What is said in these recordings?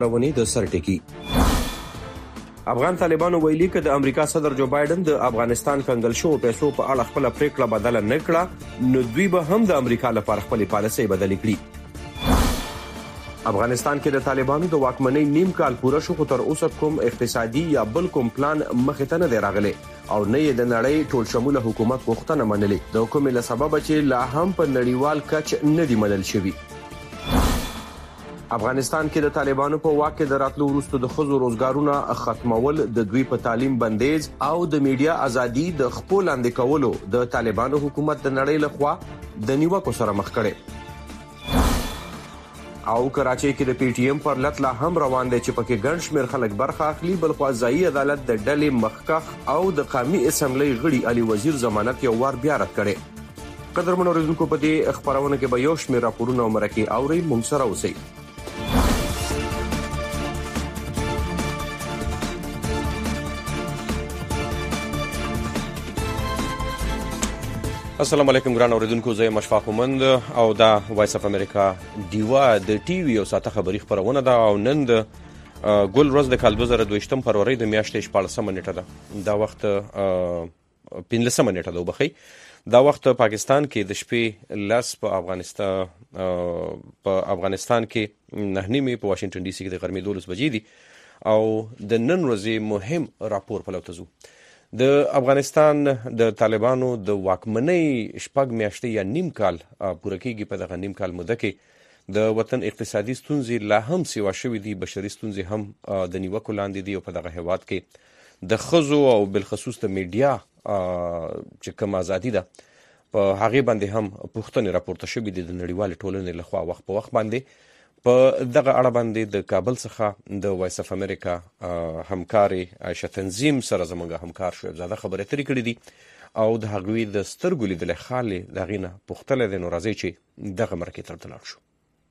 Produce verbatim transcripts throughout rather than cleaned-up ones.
رواني د سرټکی. افغان طالبانو ویلي چې د امریکا صدر جو بایدن د افغانستان کنګل شو پیسو په اړه خپل پریکړه بدل نه کړه، نو دوی به هم د امریکا لپاره خپل پالیسي بدل کړي. افغانستان کې د طالبانو د واکمنۍ نیم کال پوره شو، خو تر اوسه کوم اقتصادي یا بل کوم پلان مخې ته نه دی راغلی او نه یې د نړۍ ټول شموله حکومت غوښتنه منلې، د کومې له سببه چې لا هم په نړیوال کچ نه دی منل شوی. افغانستان کې د طالبانو په واک کې د راتلو وروسته د خزو روزګارونه ختمول، د دوی په تعلیم بندیز او د میډیا ازادي د خپل لاندې کولو د طالبانو حکومت د نړۍ لخوا د نیوکو سره مخ کړي. او کراچۍ کې د پی ټی ایم پر لټ لا هم روان دی چې پکې ګڼ شمېر خلک برخه اخلي، بل خو ځایي عدالت د ډلې مخکخ او د قومي اسمبلی غړي علي وزیر ضمانت یو وار بیا رد کړي. قدرمنو اوریدونکو، په دې خبرونه کې به یو شمېر راپورونه او مرکې اوري، موږ سره اوسئ. السلام علیکم ګران اوریدونکو، زه مشفاق مومند او دا وایس اف امریکا دیوا د ټي وي او ساته خبري خبرونه ده. او نن د ګل ورځ د کال دوه زره دوه فروری د میاشتې شپاړسمه نیټه ده. دا وخت پنځلسمه نیټه ده وبخي. دا وخت پاکستان کې د شپې لس په افغانستان په افغانستان کې نه نیمه په واشنگټن ډي سي کې د غرمې دولس بجې دي. او د نن ورځې مهم راپور په لوتزو د افغانستان د طالبانو د واکمنۍ شپږ میاشتې یا نیم کال پوره کېږي. په دغه نیم کال موده کې د وطن اقتصادي ستونزې لا هم سیوا شوې دي، بشري ستونزې هم د نیوکو لاندې دي او په دغه هیواد کې د ښځو او بالخصوص د میډیا چې کوم ازادي ده په هغې باندې هم پوښتنې راپورته شوې دي د نړیوالې ټولنې لخوا وخت په وخت باندې. په دغه اړه باندې د کابل څخه د وایس اف امریکا همکاري عائشه تنظیم سره زموږ همکار شعیب زاده خبرې اترې کړې دي او د هغوی د سترګو لیدلې خالې د هغې نه پوښتلی دی. نو راځئ چې دغه مرکې ته ورته لاړ شو.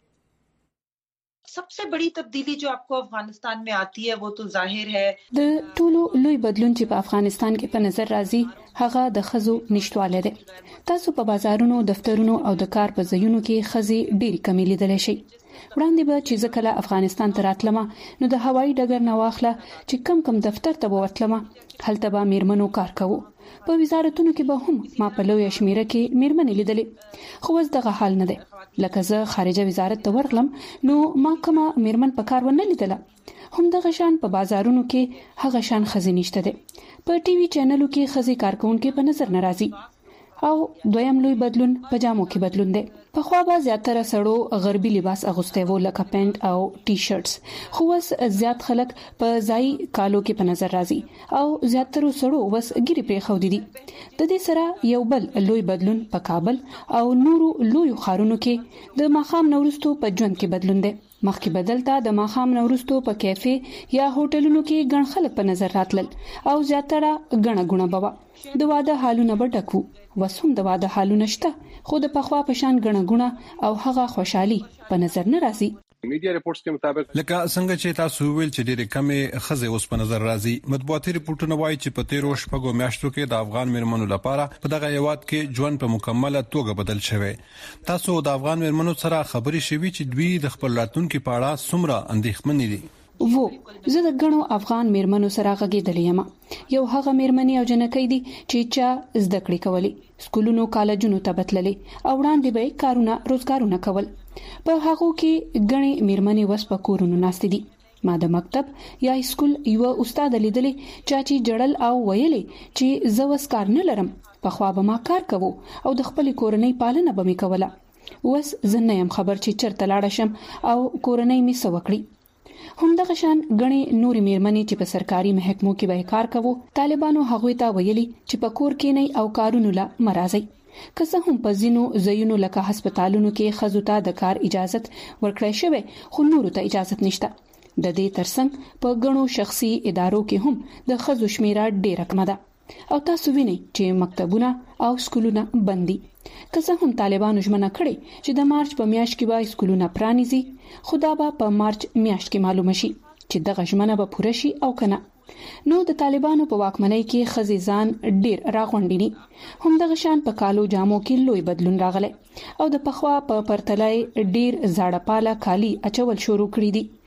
सबसे बड़ी तब्दीली जो आपको अफगानिस्तान में आती है वो तो जाहिर है د ټولو لوی بدلون چې په افغانستان کې په نظر راځي هغه د خزو نشټواله ده. تاسو په بازارونو، دفترونو او د کار په ځایونو کې خزي ډېری کمی لیدل شي. وړاندې به چې ځکه افغانستان ته راتلم نو د هوایي ډګر نه واخله چې کم کم دفتر ته وتلم، هلته به میرمنو کار کوو. په وزارتونو کې به هم ما په لوی شمیره کې میرمنې لیدلې، خو اوس دغه حال نه دی. لکه زه خارجه وزارت ته ورغلم نو ما کومه میرمن په کار ونه لیدله. هم دغه شان په بازارونو کې هغه شان خزي نشته دي. په ټي وي چینلو کې خزي کارکونکو په نظر ناراضي. او دویم لوی بدلون په جامو کې بدلون دی. په خوا به زیاتره سړو غربي لباس اغوسته وو لکه پینټ او ټي شرټس، خو اوس زیات خلک په ځای کالو کې په نظر راځي او زیاتره سړو وس ګيري پرې خو دي. د دې سره یو بل لوی بدلون په کابل او نورو لوی ښارونو کې د ماخام نورستو په ژوند کې بدلون دی. مخکې بدلته د ماخام نورستو په کیفې یا هوټلونو کې ګڼ خلک په نظر راتلل او زیاتره ګڼه ګونه بابا د واده حالونه به ډکو. وسوم د واده حالونه شته، خو د پخوا په شان ګڼه ګونه او هغه خوشحالي په نظر نه راځي. میډیا ریپورتس کې مطابق لکه څنګه چې تاسو ویل چې ډېرې کمې خزې اوس په نظر راځي. مطبوعاتي ریپورتونه وایي چې په تیرو شپږو میاشتو کې د افغان میرمنو لپاره په دغه هیواد کې ژوند په مکمله توګه بدل شوی. تاسو د افغان میرمنو سره خبرې شوي چې دوی د خپل راتلونکي په اړه څومره اندېښمنې دي؟ وو زه د غنو افغان میرمنو سره غږېدلې یم. یو هغه میرمنې او جنکې دي چې چا زده کړې کولې، سکولونو کالجونو ته بتللې او وړاندې به کارونه روزګارونه کول. په هغه کې غني میرمنې وس په کورونو ناست دي. ما د مکتب یا سکول یو استاد لیدلې چې جړل او ویلې چې زه وس کار نه لرم، په خوا به ما کار کوو او د خپل کورنۍ پالنه به مې کوله. وس زه نه یم خبر چې چرته لاړ شم او کورنۍ می سوکړي. هم دغه شان غني نوري میرمنې چې په سرکاري محکمو کې به کار کوو، طالبانو هغوی ته ویلي چې په کور کې نه او کارونو لا مرزي. که څه هم په ځینو ځایونو لکه هسپتالونو کې خزو ته د کار اجازه ورکړی شوی، خو نورو ته اجازه نشته. د دې ترڅنګ په غنو شخصي ادارو کې هم د خزو شمیره ډیره کمه ده او تاسو وینئ چې مکتبونه او سکولونه بندي. که څه هم طالبانو ژمنه کړې چې د مارچ په میاشت کې به سکولونه پرانیزي، خو دا به په مارچ میاشت کې معلومه شي چې دغه ژمنه به پوره شي او کنه. نو د طالبانو په واکمنۍ کې خزیزان ډیر راغونډيني. هم دغه شان په کالو جامو کې لوی بدلون راغلی او د پخوا په پرتلای ډیر زاړه پاله کالی اچول شروع کړی دي.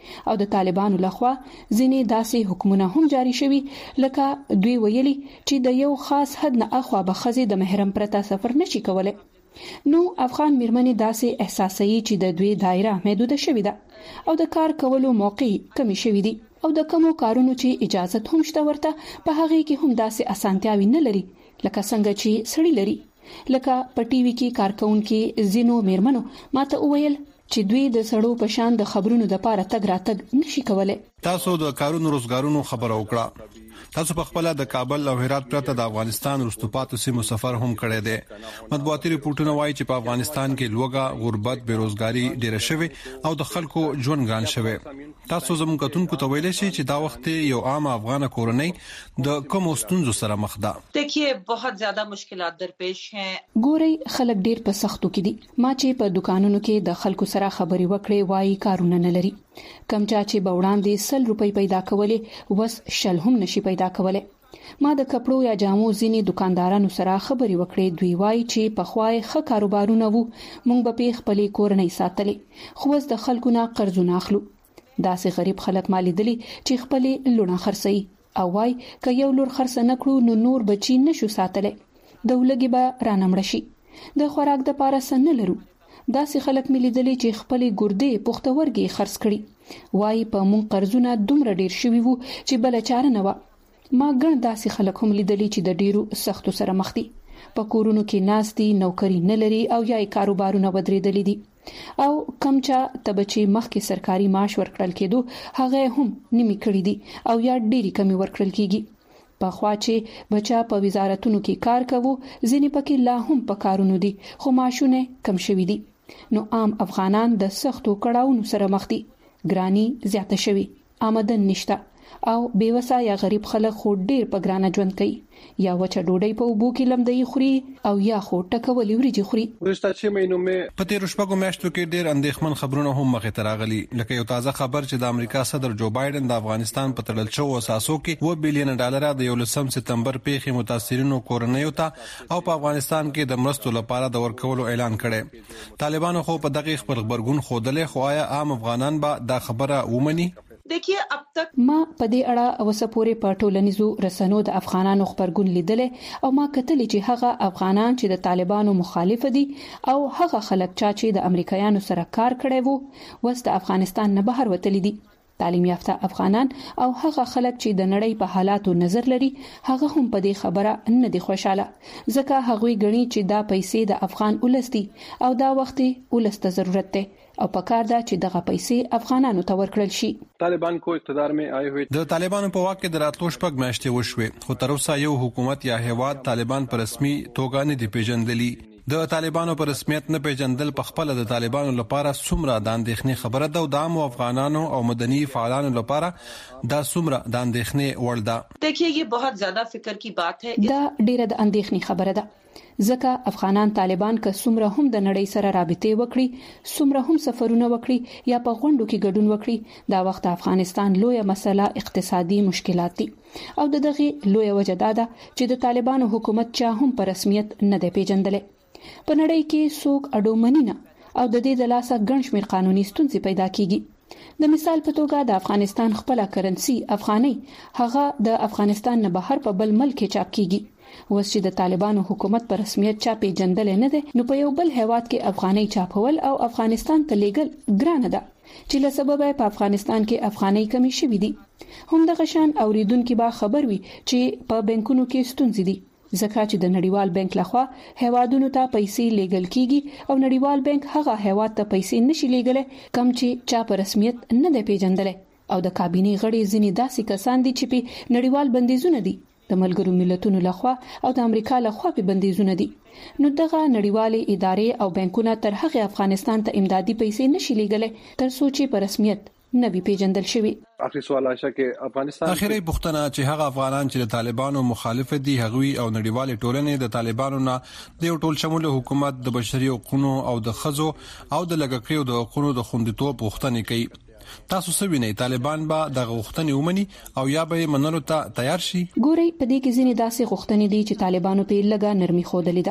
او د طالبانو لخوا ځینې داسې حکمونه هم جاری شوي لکه دوی ویلي چې د یو خاص حد نه اخوا به ښځې د محرم پرته سفر نشي کولای. نو افغان میرمنې داسې احساسوي چې د دوی دایره محدوده شوې ده او د کار کولو موقع کمی شوې دي او د کومو کارونو چې اجازه هم شته ورته په هغه کې هم داسې اسانتیاوي نه لري لکه څنګه چې سړی لري. لکه په ټي وي کې کارکونکو زینو میرمنو ماته وویل چې دوی د سړو په شان د خبرونو د پاره تګ راتګ نشي کولای. تاسو د کارونو روزګارونو خبر وکړه. تاسو په خپل د کابل او هرات پرته د افغانستان رستوپاتو سیمو سفر هم کړی دی. مطبوعاتي ریپورتونه وایي چې په افغانستان کې لوګه، غربت، بیروزګاری ډیره شوې او د خلکو ژوند ګران شوی. تاسو زموږ کتونکو ته ویلای شئ چې دا وخت یو عام افغان کورنۍ د کوم ستونزو سره مخ ده؟ देखिए बहुत ज्यादा मुश्किलात درپیش हैं. ګوري خلک ډیر په سختو کې دي. ما چې په دکانونو کې د خلکو سره خبري وکړې وایي کارونه نه لري. کم چا چې په وړاندې سل روپۍ پیدا کولې وس شل هم نشي پیدا کولای. ما د کپړو یا جامو ځینې دکاندارانو سره خبري وکړې. دوی وایي چې په خوای ښه کاروبارونه وو مونږ به په خپلې کورنۍ ساتلې خو اوس د خلکو نه قرضونه اخلو. داسې غریب خلک مالي دلی چې خپلې لونه خرڅي او وای ک یو لور خرڅ نه کړو نو نور بچی نشو ساتلې د ولګي به رانمړ شي. د خوراک د پاره سن نه لرو. داسې خلک ملي دلی چې خپلې ګردې پختورګي خرڅ کړي وای په مون قرضونه دومره ډیر شوي وو چې بل چاره نه و. ما ګڼ داسې خلک هم لیدلي چې د ډیرو سختو سره مخ دي. په کورونو کې ناستي، نوکری نه لري او یا کاروبارونه بدرېدلي دي او کم چا تبچې مخکې سرکاري معاش ورکړل کېدو هغه هم نیمه کړی دي او یا ډېری کمی ورکړل کېږي. په خوا چې بچا په وزارتونو کې کار کوي ځینې پکې لا هم په کارونو دي خو معاشونه کم شوي دي. نو عام افغانان د سختو کړهونو سره مخ دي. ګرانی زیاته شوي، آمدن نشته او بیوسا یا غریب خلک خو ډیر په ګرانه ژوند کوي. یا وچه ډوډۍ په اوبو کې لمدې خوري او یا خو ټکولې وریجې خوري. ورسته چې مینو مې په تیر شپږو میاشتو کې ډیر اندېښمن خبرونه هم مخې ته راغلي. لکه یو تازه خبر چې د امریکا صدر جو بایدن د افغانستان په تړل شوو اساسو کې و بلین ډالر د یولسم سپتمبر پیښې متاثرینو کورنیو ته او په افغانستان کې د مرستو لپاره د ورکولو اعلان کړي. طالبانو خو په دغه خبر خبرګون خوده خو آیا عام افغانان به دا خبره ومني؟ देखिए अब तक ما په دې اړه اوسه پورې په ټولنیزو رسنیو د افغانانو خبرګون لیدلې او ما کتلې چې هغه افغانان چې د طالبانو مخالف دي او هغه خلک چې د امریکایانو سره کار کړي وو وست افغانستان نه بهر وتلي دي. تعلیم یافته افغانان او هغه خلک چې د نړۍ په حالاتو نظر لري هغه هم په دې خبره نه دي خوشاله ځکه هغه غني چې دا پیسې د افغان ولستي او دا وخت ولسته ضرورت ده او پکار دا چې دغه پیسې افغانانو ته ورکړل شي. طالبان کو اقتدار میں آئے ہوئے د طالبانو په واک کې د راتلو شپږ میاشتې وشوي خو تر اوسه یو حکومت یا هیواد طالبان پر رسمي توګه نه دی پیژندلی. د طالبانو پر رسمیت نه پیژندل په خپل د طالبانو لپاره څومره د اندېښنې خبره ده او د عام افغانانو او مدني فعالانو لپاره دا څومره د اندېښنې وړ ده. देखिए ये बहुत ज्यादा फिक्र की बात है. دا ډیره د اندېښنې خبره ده ځکه افغانان طالبان که څومره هم د نړۍ سره رابطې وکړي څومره هم سفرونه وکړي یا په غونډو کې ګډون وکړي دا وخت افغانستان لویه مسله اقتصادي مشکلات دي او د دغه لویه وجه ده چې د طالبانو حکومت چا هم په رسمیت نه دی پیژندل. په نړۍ کې څوک اډومنی نه او د دې د لاسه ګڼ شمېر قانوني ستونزې پیدا کیږي. د مثال په توګه د افغانستان خپل کرنسي افغاني هغه د افغانستان نه بهر په بل ملک چاپ کیږي. اوس چې د طالبانو حکومت پر رسمیت چا پیژندل نه ده نو په یو بل هیواد کې افغاني چاپول او افغانستان ته لیږل ګرانه ده چې له سبب په افغانستان کې افغاني کمی شوې دي. هم د غشان اوریدونکو به خبر وي چې په بانکونو کې ستونزې دي ځکه چې د نړیوال بانک لخوا هیوادونو ته پیسې لیږل کیږي او نړیوال بانک هغه هیواد ته پیسې نشي لیږل کم چې چا په رسمیت نه ده پیژندل. او د کابینه غړي ځینې داسې کسان دي چې په نړیوال بندیزونه دي د ملګرو ملتونو لخوا او د امریکا لخوا په بندیزونه دي. نو دغه نړیوالې ادارې او بانکونه تر هغه افغانستان ته امدادي پیسې نشي لیږل تر څو چې په رسمیت نه وي پیژندل شوی. اخري سوال آشه کې افغانستان اخري پوښتنه چې هغه افغانان چې د طالبانو مخالف دي هغوی او نړیوال ټولنې د طالبانو نه د یو ټول شمول حکومت د بشري حقوقو او د خزو او د لګکیو د حقوقو د خوندیتوب غوښتنې کوي. تاسو څه وینئ طالبان به د غوښتنې ومني او یا به منلو ته تیار شي؟ ګوري په دې کې ځینې داسې غوښتنې دي چې طالبانو په لګا نرمي خوده لیده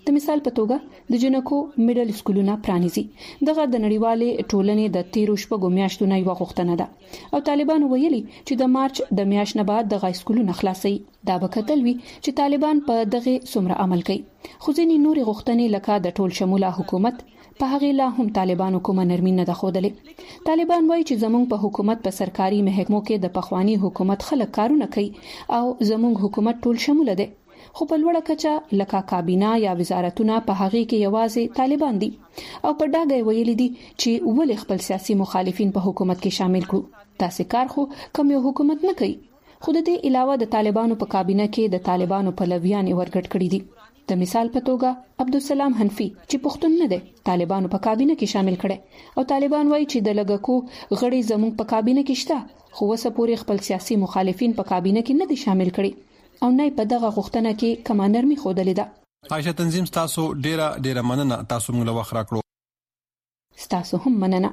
د مثال په توګه د جنکو میډل سکولونه پرانیزي. دغه د نړیوالې ټولنې د تیرو شپږو میاشتو نه یو غوښتنه ده او طالبان ویلي چې د مارچ د میاشتې نه بعد دغه سکولونه خلاصي. دا به کتل وی چې طالبان په دغه څومره عمل کوي. خو ځینې نورې غوښتنې لکه د ټول شموله حکومت په هغه لا هم طالبانو کومه نرمي نه ده ښودلې. طالبان وایي چې زموږ په حکومت په سرکاري محکمو کې د پخوانی حکومت خلک کارونه کوي او زموږ حکومت ټول شموله دی. خو په لوړه کچه لکه کابینه یا وزارتونه په هغه کې یوازې طالبان دي او په ډاګه ویلي دي چې ولې خپل سیاسي مخالفین په حکومت کې شامل کړو. تاسو کار خو کوم یو حکومت نه کوي. خو د دې علاوه د طالبانو په کابینه کې د طالبانو پلویان ورګډ کړي دي. د مثال په توګه عبدالسلام حنفي چې پښتون نه دی طالبانو په کابینه کې شامل کړي او طالبان وایي چې د لګکو غړي زموږ په کابینه کې شته خو وسه پورې خپل سیاسي مخالفین په کابینه کې نه دي شامل کړي او نه په دغه غوښتنه کې کومه نرمي ښودلې ده. عائشہ تنظیم تاسو ډیره ډیره مننه تاسو موږ له وخت راکړو. تاسو هم مننه.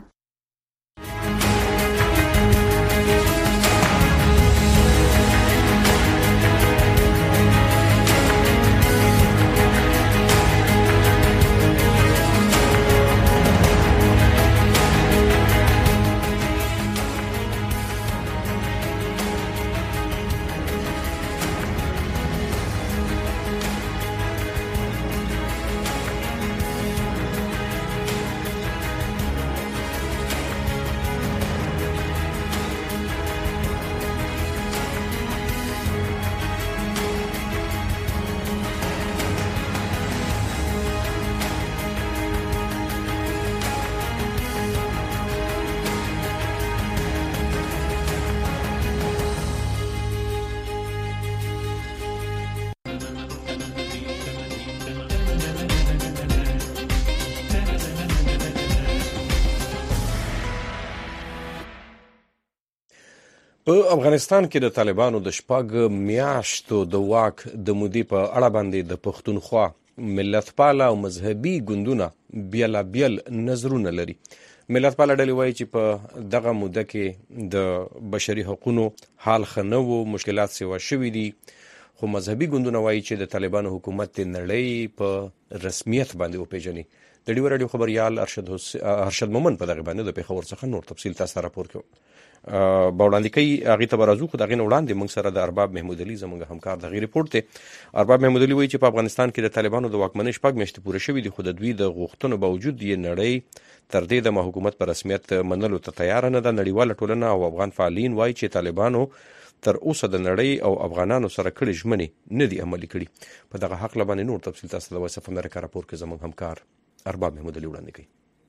په افغانستان کې د طالبانو د شپږ میاشتو د واک د مودې په اړه باندې د پښتونخوا ملتپاله او مذهبي ګوندونه بیلابیل نظرونه لري. ملتپاله ډلې وایي چې په دغه موده کې د بشري حقوقو حال ښه نه و، مشکلات سیوا شوي دي. خو مذهبي ګوندونه وایي چې د طالبانو حکومت د نړۍ په رسمیت باندې وپیژني. د ډیو راډیو خبريال ارشد ارشد مومن په دغه باندې د پیښور څخه نور تفصیل تاسو راپور کوي. باوړاندې کوي هغه ته برازو خو دغه وړاندې موږ سره د ارباب محمود علي زموږ همکار دغه ریپورت ته ارباب محمود علي وایي چې په افغانستان کې د طالبانو د واکمنۍ شپږ میاشتې پوره شوې دي خو د دوی د غوښتنو باوجود یې نړۍ تر دې د حکومت په رسمیت منلو ته تیار نه ده. نړیواله ټولنه او افغان فعالین وایي چې طالبانو تر اوسه د نړۍ او افغانانو سره کړي ژمنې نه دي عملي کړي. په دغه حق لبانې نور تفصیل تاسو د وایس اف امریکا راپور کې زموږ همکار ارباب محمود علي وړاندې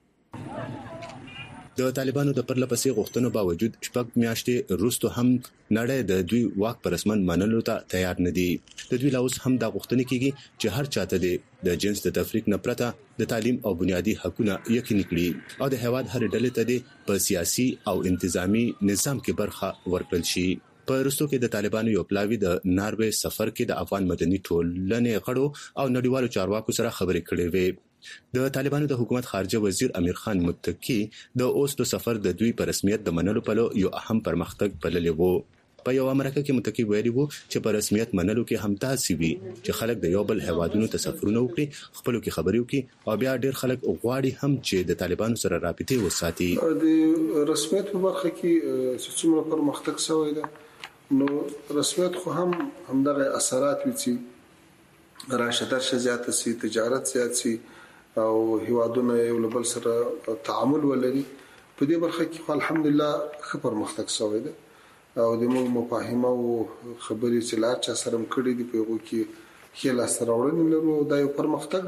کوي. د طالبانو د پرلپسې غوښتنو باوجود شپږ میاشتې وروسته هم نړۍ د دوی واک په رسمن منلو ته تیار نه دي. د دوی لاوس هم دا غوښتنه کیږي چې هر چاته د جنس د تفریق نه پرته د تعلیم او بنیادی حقوقونه یقیني کړي او د هیواد هر ډلې ته د په سیاسي او انتظامی نظام کې برخه ورکړل شي. په وروستو کې د طالبانو یو پلاوی د ناروې سفر کې د افغان مدني ټولنې غړو او نړیوالو چارواکو سره خبرې کړې وې. د طالبانو د حکومت خارجه وزیر امیر خان متکی د اوسلو سفر د دوی په رسمیت د منلو په لور یو اهم پرمختګ بللی وو. په یو امریکا کې متکی ویلي وو چې په رسمیت منلو کې هم تاسو وي چې خلک د یو بل هوادونو تسفرونه وکړي، خپلو کې خبرې وکړي او بیا ډېر خلک غواړي هم چې د طالبانو سره رابطه وساتي. د رسمیت په برخه کې څومره پرمختګ شوی دی نو رسمیت خو هم همدغه اثرات وي راشه درشه زیات سي، تجارت زیات سي او هیوادونه یو بل سره تعامل ولري. په دې برخه کې الحمدلله ښه پرمختګ شوی دی او د موږ مفاهیم او خبرې چې لا چا سره کړي دي په یو کې خیال سره وړاندې لرو. دا یو پرمختګ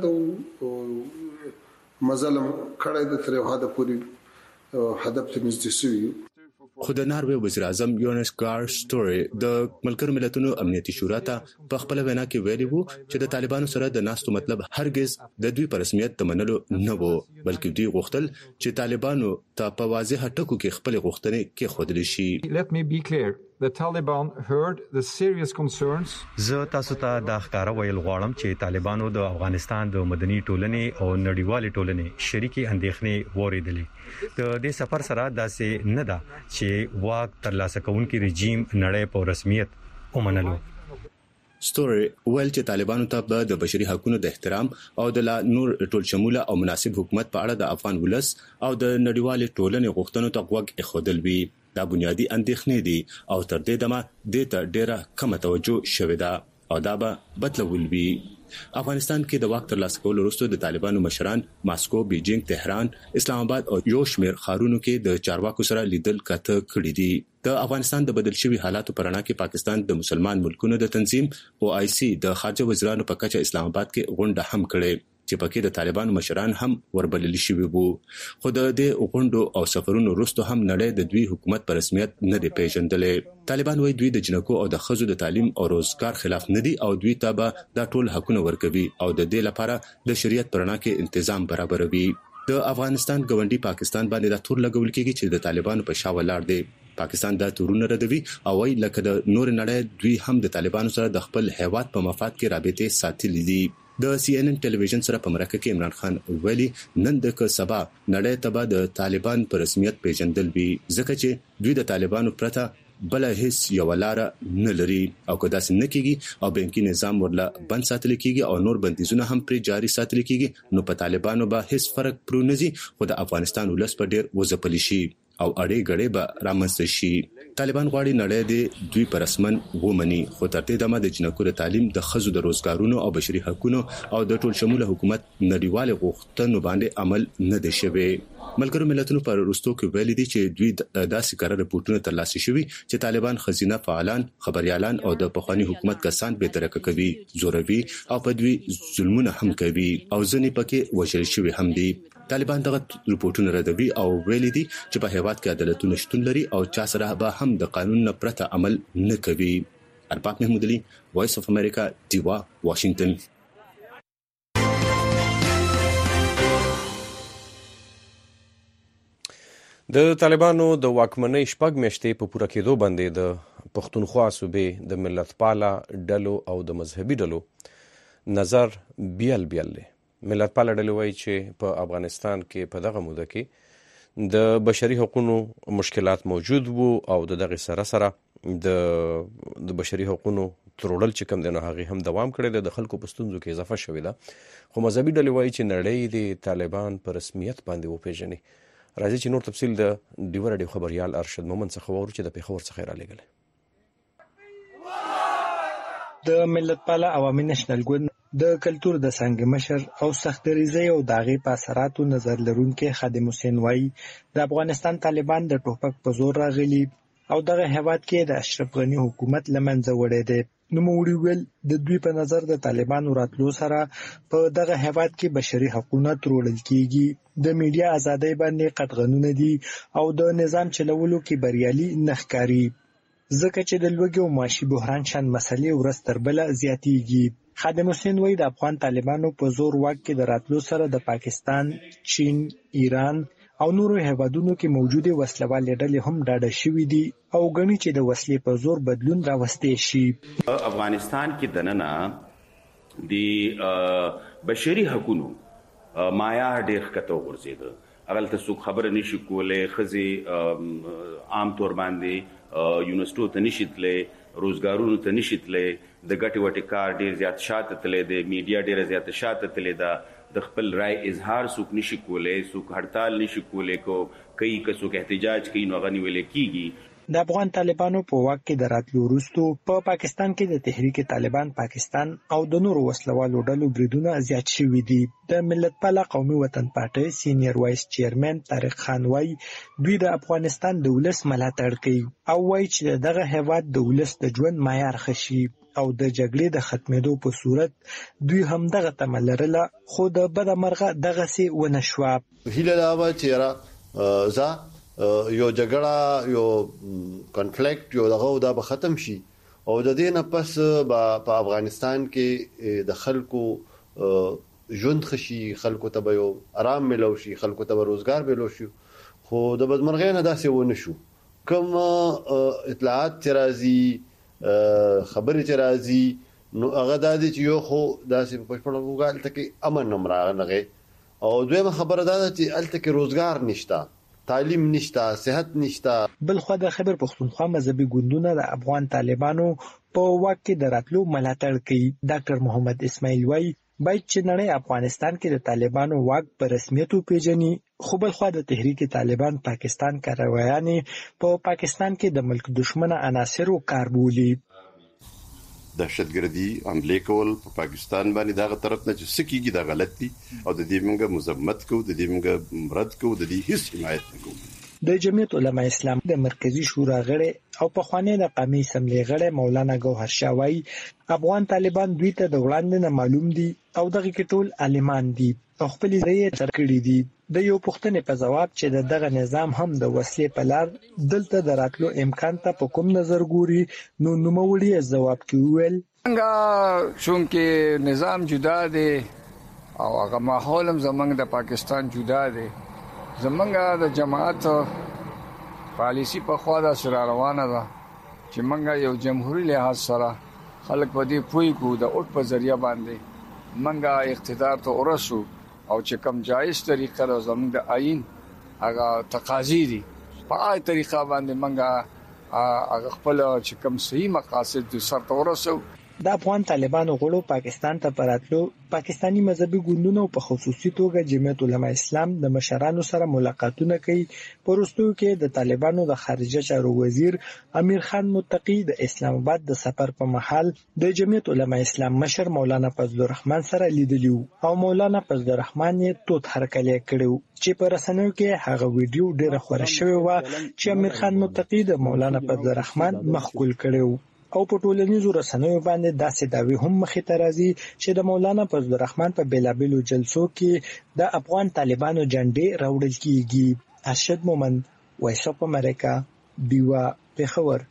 دی مزلم کړی د تر یو حد پورې هدف ته نږدې شوی. خو د ناروې وزیر اعظم یونس ګار سټوري د ملګرو ملتونو امنیتي شورا ته په خپل وینا کې ویلي وو چې د طالبانو سره د ناستو مطلب هرگز د دوی پر رسمیت تمنلو نه وو، بلکې دوی غوښتل چې طالبانو ته په واضح ټکو کې خپل غوښتنې کې خودل شي. Let me be clear. The Taliban heard the serious concerns. زه تاسو ته دا ښکارا ویل غواړم چې طالبانو د افغانستان د مدني ټولنې او نړیوالې ټولنې شریکي اندېښنې وریدلې. د دې سفر سره داسې نه ده چې واک ترلاسه کوونکي رژیم نړۍ په رسمیت ومنلو. ستوري ویل چې طالبانو ته به د بشري حقوقو د احترام او د لا نور ټول شموله او مناسب حکومت په اړه د افغان ولس او د نړیوال ټولنې غوښتنو ته غوږ ایښودل وي. دا بنیادی اندېښنې دي او تر دې دمه د ته ډیره کم توجه شوې ده او دا به بدلول وي. افغانستان کې د واک ترلاسه کولو وروسته د طالبانو مشران ماسکو، بیجینګ، تهران، اسلام آباد او یو شمېر ښارونو کې د چارواکو سره لیدل کاته کړي دي. د افغانستان د بدل شوي حالاتو پر اړه کې پاکستان د مسلمان ملکونو د تنظیم او آی سی د خارجه وزیرانو په کچه اسلام آباد کې غونډه هم کړې چې پکې د طالبانو مشران هم وربلل شوي وو. خو د دې غونډو او سفرونو وروسته هم نړۍ د دوی حکومت په رسمیت نه دی پیژندلې. طالبان وايي دوی د جنکو او د ښځو د تعلیم او روزګار خلاف نه دي او دوی ته به دا ټول حقونه ورکوي او د دې لپاره د شریعت پر اړه کې تنظیم برابروي. د افغانستان ګوندی پاکستان باندې د تور لګول کېږي چې د طالبانو په شا ولاړ دی. پاکستان دا تورونه ردوي او وايي لکه د نور نړۍ دوی هم د طالبانو سره د خپل هیواد په مفاد کې رابطې ساتلې دي. د سی ان ان ټلویزیون سره په مرکه کې عمران خان ویلي نن د ک سبا نړۍ ته به د طالبان په رسمیت پیژندل وي ځکه چې دوی د طالبانو پرته بل هیڅ یو لار نه لري او که داسې نه کیږي او بانکي نظام ورله بند ساتل کیږي او نور بندیزونه هم پر جاری ساتل کیږي نو په طالبانو به هیڅ فرق پرونځي خو د افغانستان ولس په ډیر وځپل شي او اړې غړې به رامنځته شي. طالبان غواړي نړۍ دې دوی پر رسمن ومني خو تر دې دمه د جنکو د تعلیم، د ښځو د روزګارونو او بشري حقوقو او د ټول شموله حکومت نړیوال غوښتنو باندې عمل نه دی شوی. ملګرو ملتونو پر وروستو کې ویلي دي چې دوی داسې کار رپورټونه ترلاسه شوي چې طالبان خزینه فعالان، خبريالان او د پخوانی حکومت کسان به ترکه کوي، زوروي او په دوی ظلمونه هم کوي او ځنې پکې وژل شوي هم دي. طالبان دغه رپورټونه ردوي او ویلي دي چې په هیواد کې عدالتونه شتون لري او چا سره به هم د قانون نه پرته عمل نه کوي. ارباب محمود علي، وایس اف امریکا، دیوا، واشنگټن. د طالبانو د واکمنۍ شپږ میاشتې په پوره کېدو باندې د پښتونخوا صوبې د ملت پاله ډلو او د مذهبي ډلو نظر بیل بیل دی. ملت پاله ډلې وایي چې په افغانستان کې په دغه موده کې د بشري حقوقو مشکلات موجود وو او د دغه سره سره د د بشري حقوقو ترورل چې کوم دی نو هغه هم دوام کړی دی، د خلکو په ستونزو کې اضافه شوې ده. خو مذهبي ډلې وایي چې نړۍ د طالبان په رسمیت باندې وپیژني. راځي چې نور تفصیل د ډیوه راډیو خبريال ارشد مومن څخه وورو چې د پیښور څخه را لېږل. د ملت پاله عوامي نېشنل ګوند د کلتور د څنګه مشر او سختریزي او داغي په اثراتو نظر لرونکي خادم حسین وای د افغانستان طالبان د ټوپک په زور راغلي او دغه هیواد کې د اشرف غنی حکومت لمنځه وړي دي. نو موږ ویل د دوی په نظر د طالبانو راتلو سره په دغه هیواد کې بشري حقوقونه ترورل کیږي، د میډیا ازادۍ باندې قطغنونه دي او د نظام چلولو کې بریالي نخکاری ځکه چې د لوږې او معاشي بحران شان مسلې ورځ تر بله زیاتیږي. خادم حسین وای د افغان طالبانو په زور واک کې د راتلو سره د پاکستان، چین، ایران او نورو هیوادونو کې موجوده وسلوالې ډلې هم ډاډه شوې دي او غني چې د وسلې په زور بدلون راوستي شي. افغانستان کې دننه د بشري حقوقو معیار ډېر ښکته وغورځېده. هغلته څوک خبره نشي کولی، ښځې عام طور باندې یونیورسټو ته نشي تللی، روزګارونو ته نشي تللی، د ګټې وټې کار ډېر زیات شاته تللی دی، میډیا ډېره زیاته شاته تللی ده، د خپل رای اظهار څوک نشي کولی، څوک هړتال نشي کولی، کوي که څوک احتجاج کوي نو هغه نیولې کیږي. د افغان طالبانو په واک کې د راتلو وروسته په پا پاکستان کې د تحریک طالبان پاکستان او د نورو وسلوالو ډلو بریدونه زیات شوي دي. د ملت پاله قومي وطن پارټۍ سینیر وایس چیرمن طارق خان وای دوی د افغانستان د ولس ملاتړ کوي او وایي چې دغه هیواد د ولس د ژوند معیار خشي او د جګړې د ختمېدو په صورت دوی هم دغه تمه لرله خو د بده مرغه دغسې ونه شوه. هیله دا وه چې یاره زه یو جګړه یو کنفلیکټ یو دغه دا به ختم شي او د دې نه پس په افغانستان کې د خلکو ژوند خشي، خلکو ته به یو آرام ملو شي، خلکو ته به روزګار ملو شي. خو د بدمرغۍ نه داسې ونه شو. کوم اطلاعات چې راځي، خبرې چې راځي نو هغه دا دي چې یو خو داسې په پښپړه وګال ته کې امن هم راغی او دویمه خبره دا ده چې الته کې روزګار نشته تعلیم نشته، صحت نشته. بل خو د خبر پښتونخوا مذهبي ګوندونه د افغان طالبانو په واک کې د راتلو ملاتړ کوي. ډاکټر محمد اسماعیل وایي باید چې نړۍ افغانستان کې د طالبانو واک په رسمیت وپیژني، خو بل خو د تحریک طالبان پاکستان کاروایانې په پاکستان کې د ملک دشمنه عناصرو کار بولي. دهشتګردي حمله کول په پاکستان باندې دغه طرف نه چې سکیږي دا غلط دي او د دې موږ مذمت کوو، د دې موږ مراد کوو، د دې هیڅ حمایت نه کوو. د جمعیت علما اسلام د مرکزی شورا غړي او په خوانی د قومي اسمبلی غړي مولانا ګوهر شاه وایي افغان طالبان دوی ته د وړاندې نه معلوم دي او دغه کې ټول عالمان دي او خپل ځای تر کړی دي. د یو پښتنې په جواب چې دغه نظام هم د وسلې په لار دلته د راتلو امکان ته په کوم نظر ګوري، نو نوموړي جواب کې وویل څنګه چونکه نظام جدا دی او هغه ماحول هم زمنګ د پاکستان جدا دی، زمنګ د جماعت پالیسی په خوا د سره روانه ده چې منګه یو جمهوریت لحاظ سره خلک په دې پوي کو د اوټ په ذریعہ باندې منګه اقتدار ته ورسو او چې کم جایز طریقه له زموږ د آئین هغه تقاضی دي په هغه طریقه باندې منګه هغه خپل چې کم صحیح مقاصد د سر ته ورسو. د افغان طالبانو غړو پاکستان ته پراتلو پاکستانی مذهبي ګوندونو په خصوصي توګه جمعیت علما اسلام د مشرانو سره ملاقاتونه کوي. پرستو کې د طالبانو د خارجه چارو وزیر امیر خان متقی د اسلام آباد د سفر په محل د جمعیت علما اسلام مشر مولانا فضل الرحمن سره لیدلی او مولانا فضل الرحمن یې توت هرکلی کړو چې په رسنیو کې هغه ویډیو ډیره خوره شوې و چې امیر خان متقی د مولانا فضل الرحمن مخکول کړو او په ټولنیزو رسنیو باندې داسې داوی هم مخې ته راځي چې د مولانا فضل الرحمن په بیلابیلو جلسو کې د افغان طالبانو جنډې راوړل کیږي. ارشد مومند، وایس اف امریکا، دیوا، پیښور.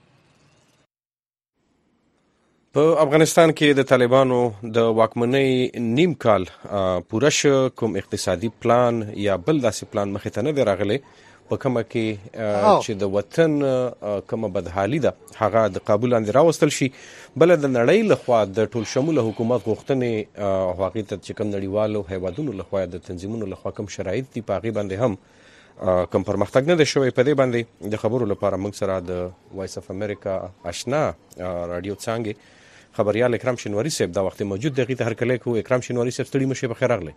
په افغانستان کې د طالبانو د واکمنۍ نیم کال پوره شو، کوم اقتصادي پلان یا بل داسې پلان مخې ته نه دی راغلی په کومه کې چې د وطن کومه بدحالي ده هغه د قابو لاندې راوستل شي. بل د نړۍ لخوا د ټول شموله حکومت غوښتنې هغې ته چې کوم نړیوالو هیوادونو لخوا د تنظیمونو لخوا کوم شرایط دي په هغې باندې هم کوم پرمختګ نه دی شوی. په دې باندې د خبرو لپاره موږ سره د وایس اف امریکا آشنا رادیو څانګې خبریال اکرام شینواری صاحب دا وخت موجود دی. هغې ته هرکلی کوو. اکرام شینواری صاحب ستړي مه شئ، بخیر راغلی.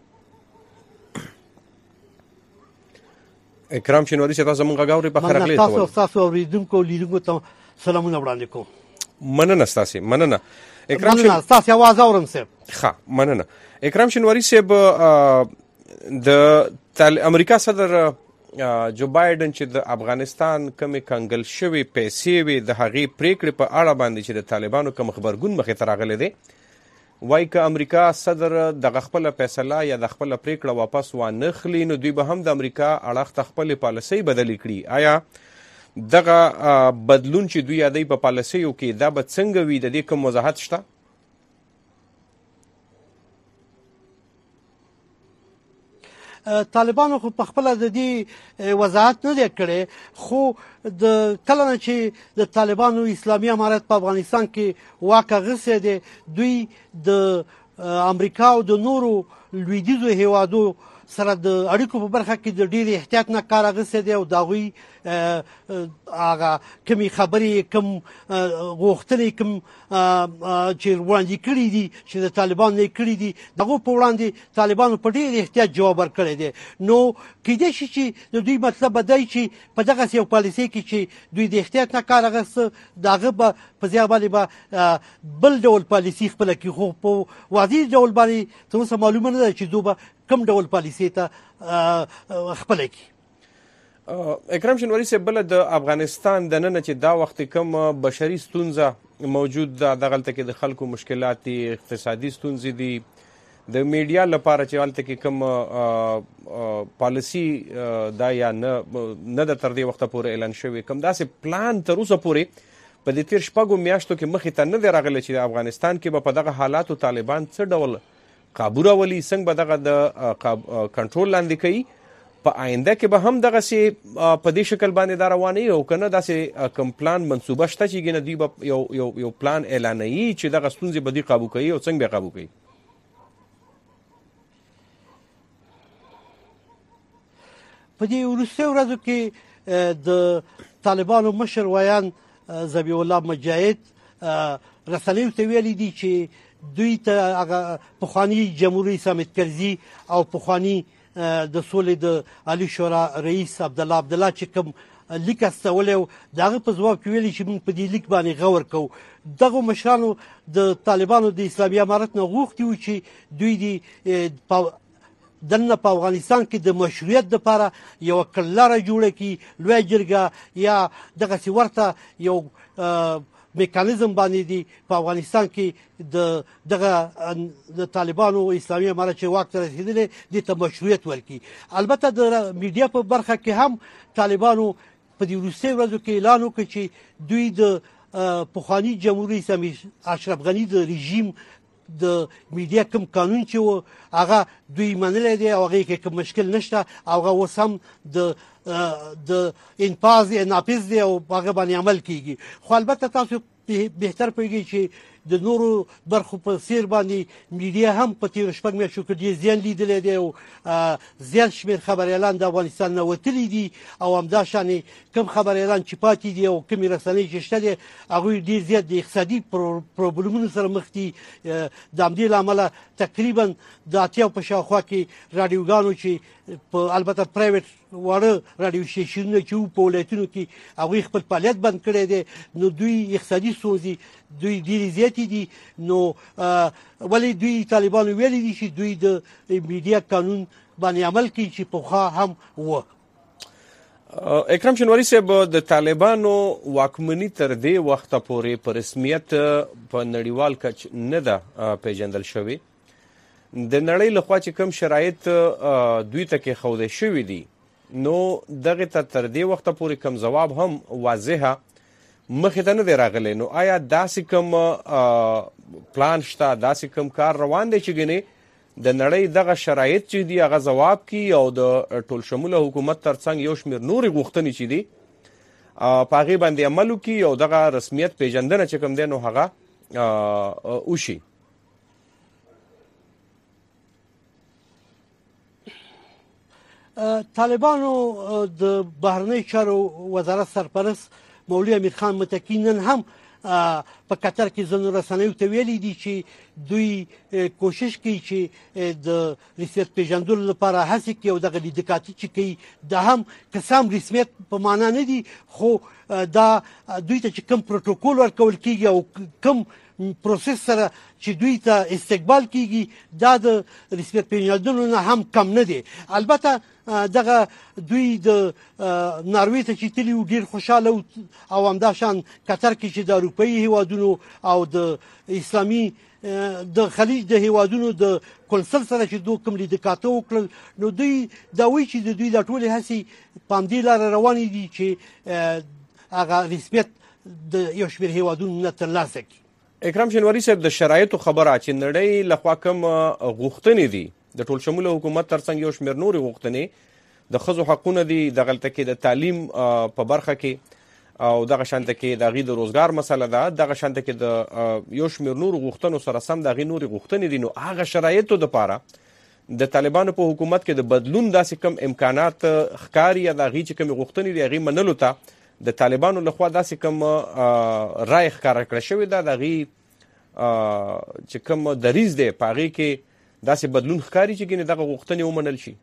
اکرام شینواری صاحب تاسو مونږ غاوري په خیر راغلی. تاسو تاسو اوریدونکو لیدونکو ته سلامونه وړاندې کوم. مننه ستاسو، مننه. اکرام شینواری تاسو आवाज اورم صاحب. ښه، مننه. اکرام شینواری صاحب د امریکا صدر جو بایدن چې د افغانستان کومې کنګل شوی پیسې وي د هغې پریکړې په اړه باندې چې د طالبانو کوم خبرګون مخې ته راغلی دی، وایي که امریکا صدر دغه خپله فیصله یا د خپله پریکړه واپس وانخلي نو دوی به هم د امریکا اړخ ته خپلې پالیسۍ بدلې کړي. آیا دغه بدلون چې دوی یادوي په پالیسیو کې دا به څنګه وي؟ د دې کوم وضاحت شته؟ طالبانو خو په خپل د دې وضاحت نه دی کړی، خو د کله نه چې د طالبانو اسلامي امارت په افغانستان کې واک اخیستی دی، دوی د امریکا او د نورو لویدیځو هیوادو سره د اړیکو په برخه کې د ډېر احتیاط نه کار اخیستی دی او د هغوی هغه کومې خبرې کوم غوښتنې کوم چې وړاندې کړي دي چې د طالبانو نه یې کړي دي د هغو په وړاندې طالبانو په ډېر احتیاط جواب ورکړی دی. نو کیدای شي چې د دوی مطلب به دی چې په دغسې یو پالیسۍ کې چې دوی د احتیاط نه کار اخیسته د هغه به په ځای باندې به بل ډول پالیسي خپله کړي، خو په واضح ډول باندې تر اوسه معلومه نه ده چې دوی به کوم ډول پالیسي ته خپله کړي. اکرام شینواری صاحب، بله د افغانستان د ننه چې دا وخت کوم بشري ستونزه موجود ده، دغلته کې د خلکو مشکلات دي، اقتصادي ستونزې دي، د میډیا لپاره چې هلته کې کوم پالیسي دا یا نه نه ده تر دې وخته پورې اعلان شوې، کوم داسې پلان تر اوسه پورې په دې تېر شپږو میاشتو کې مخې ته نه دی راغلی چې د افغانستان کې به په دغه حالاتو طالبان څه ډول قابو راولي، څنګه به دغه د کنټرول لاندې کوي. په آینده کې به هم دغسې په دې شکل باندې دا روانوي او که نه داسې کوم پلان منصوبه شته چې ګینه دوی به یو یو یو پلان اعلانوي چې دغه ستونزې به دوی قابو کوي او څنګه به قابو کوي؟ په دې وروستیو ورځو کې د طالبانو مشر ویان ذبیح الله مجاهد رسنیو ته ویلي دي چې دوی ته هغه پخواني جمهوریت حامد کرزي او پخواني د سولې د عالی شورا رئیس عبدالله عبدالله چې کوم لیک استولی و د هغه په ځواب کې ویلي چې موږ په دې لیک باندې غور کوو. دغو مشرانو د طالبانو د اسلامي امارت نه غوښتي وو چې دوی دې دننه په افغانستان کې د مشروعیت دپاره یوه کړنلاره جوړه کړي، لویه جرګه یا دغسې ورته یو میکانیزم باندې دي په افغانستان کې د دغه د طالبانو اسلامي امارت چې واک ته رسېدلی دې ته مشروعیت ورکړي. البته د میډیا په برخه کې هم طالبانو په دې وروستیو ورځو کې اعلان وکړ چې دوی د پخواني جمهوریت اسلامي اشرف غني د رژیم د میډیا کوم قانون چې و هغه دوی منلی دی او هغې کې کوم مشکل نشته او هغه اوس هم د د انفاظ نافذ دی او هغه باندې عمل کیږي. خو البته تاسو بهتر پوهېږئ چې د نورو برخو په څیر باندې میډیا هم په تېرو شپږ میاشتو کې ډېر زیان لیدلی دی او زیات شمېر خبریالان د افغانستان نه وتلي دي او همداشانې کوم خبریالان چې پاتې دي او کومې رسنۍ چې شته دي هغوی ډېر زیات د اقتصادي پروبلمونو سره مخ دي. د همدې له امله تقریبا د اتیاو په شاوخوا کې راډیوګانو چې په البته پرایویټ واړه راډیو سټیشنونه چې وو په ولایتونو کې هغوی خپل فعالیت بند کړی دی، نو دوی اقتصادي ستونزې دوی ډېرې زیاتې دي. نو ولې دوی طالبانو ویلي دي چې دوی د میډیا قانون باندې عمل کوي چې پخوا هم و. اکرم شینواري صاحب، د طالبانو واکمني تر دې وخته پورې په رسمیت په نړیوال کچ نه ده پیژندل شوې. د نړۍ لخوا چې کوم شرایط دوی ته کېښودل شوي دي نو دغې ته تر دې وخته پورې کوم ځواب هم واضحه مخې ته نه دی راغلی. نو آیا داسې کوم پلان شته، داسې کوم کار روان دی چې ګنې د نړۍ دغه شرایط چې دي هغه ځواب کړي او د ټول شموله حکومت ترڅنګ یو شمېر نورې غوښتنې چې دي په هغې باندې عمل وکړي او دغه رسمیت پیژندنه چې کوم دی نو هغه وشي؟ طالبانو د بهرنۍ چارو وزارت سرپرست مولوي امیر خان متقي نن هم په قطر کې ځینو رسنیو ته ویلي دي چې دوی کوشش کوي چې د رسمیت پیژندلو لپاره هڅې کوي او دغه لیدکاتي چې کوي دا هم که هم رسمیت په معنا نه دي خو دا دوی ته چې کوم پروتوکول ورکول کیږي او کوم پروسس سره چې دوی ته استقبال کیږي دا د رسمیت پیژندلو نه هم کم نه دی. البته دغه دوی د ناروې ته چې تلي وو ډېر خوشحاله او همداشان قطر کې چې د اروپایي هیوادونو او د اسلامي د خلیج د هیوادونو د کونسل سره چې دوی کوم لیدکاته وکړل نو دوی دا وایي چې د دوی دا ټولې هڅې په همدې لاره روانې دي چې هغه رسمیت د یو شمېر هیوادونو نه ترلاسه کړي. اکرم شینواري صاحب، د شرایطو خبره چې نړۍ لخوا کوم غوښتنې دي د ټول شموله حکومت ترڅنګ یو شمېر نورې غوښتنې د ښځو حقونه دي، دغلته کې د تعلیم په برخه کې او دغه شانته کې د هغې د روزګار مسله ده، دغه شانته کې د یو شمېر نورو غوښتنو سره سم د هغې نورې غوښتنې دي. نو هغه شرایطو دپاره د طالبانو په حکومت کې د بدلون داسې کم امکانات ښکاري یا د هغې چې کومې غوښتنې دي هغې منلو ته د طالبانو لخوا داسې کوم رای ښکاره کړه شوې ده، د هغې چې کوم دریځ دی په هغې کې داسې بدلون ښکاري چې ګینې دغه غوښتنې ومنل شي؟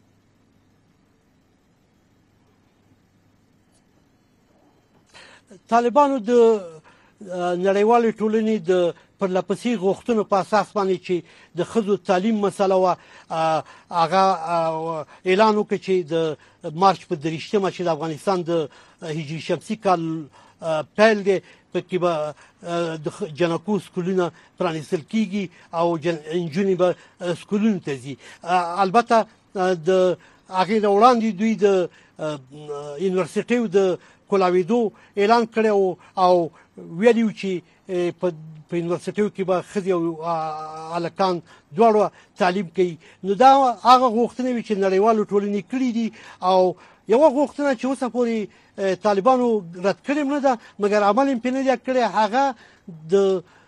طالبانو د نړیوالې ټولنې د پرلپسې غوښتنو په اساس باندې چې د ښځو تعلیم مسله وه هغه اعلان وکړ چې د مارچ په دېرشتمه چې د افغانستان د هجري شمسي کال پیل دی پکې به د جنکو سکولونه پرانیستل کیږي او نجونې به سکولونو ته ځي. البته د هغې نه وړاندې دوی د یونیورسټیو د کولاویدو اعلان کړی او ویلي و چې په یونیورسټیو کې به ښځې او هلکان دواړه تعلیم کوي. نو دا هغه غوښتنې وي چې نړیوالو ټولنې کړي دي او یوه غوښتنه چې اوسه پورې طالبانو رد کړې نه ده مګر عمل یې پرې نه دی کړی، هغه د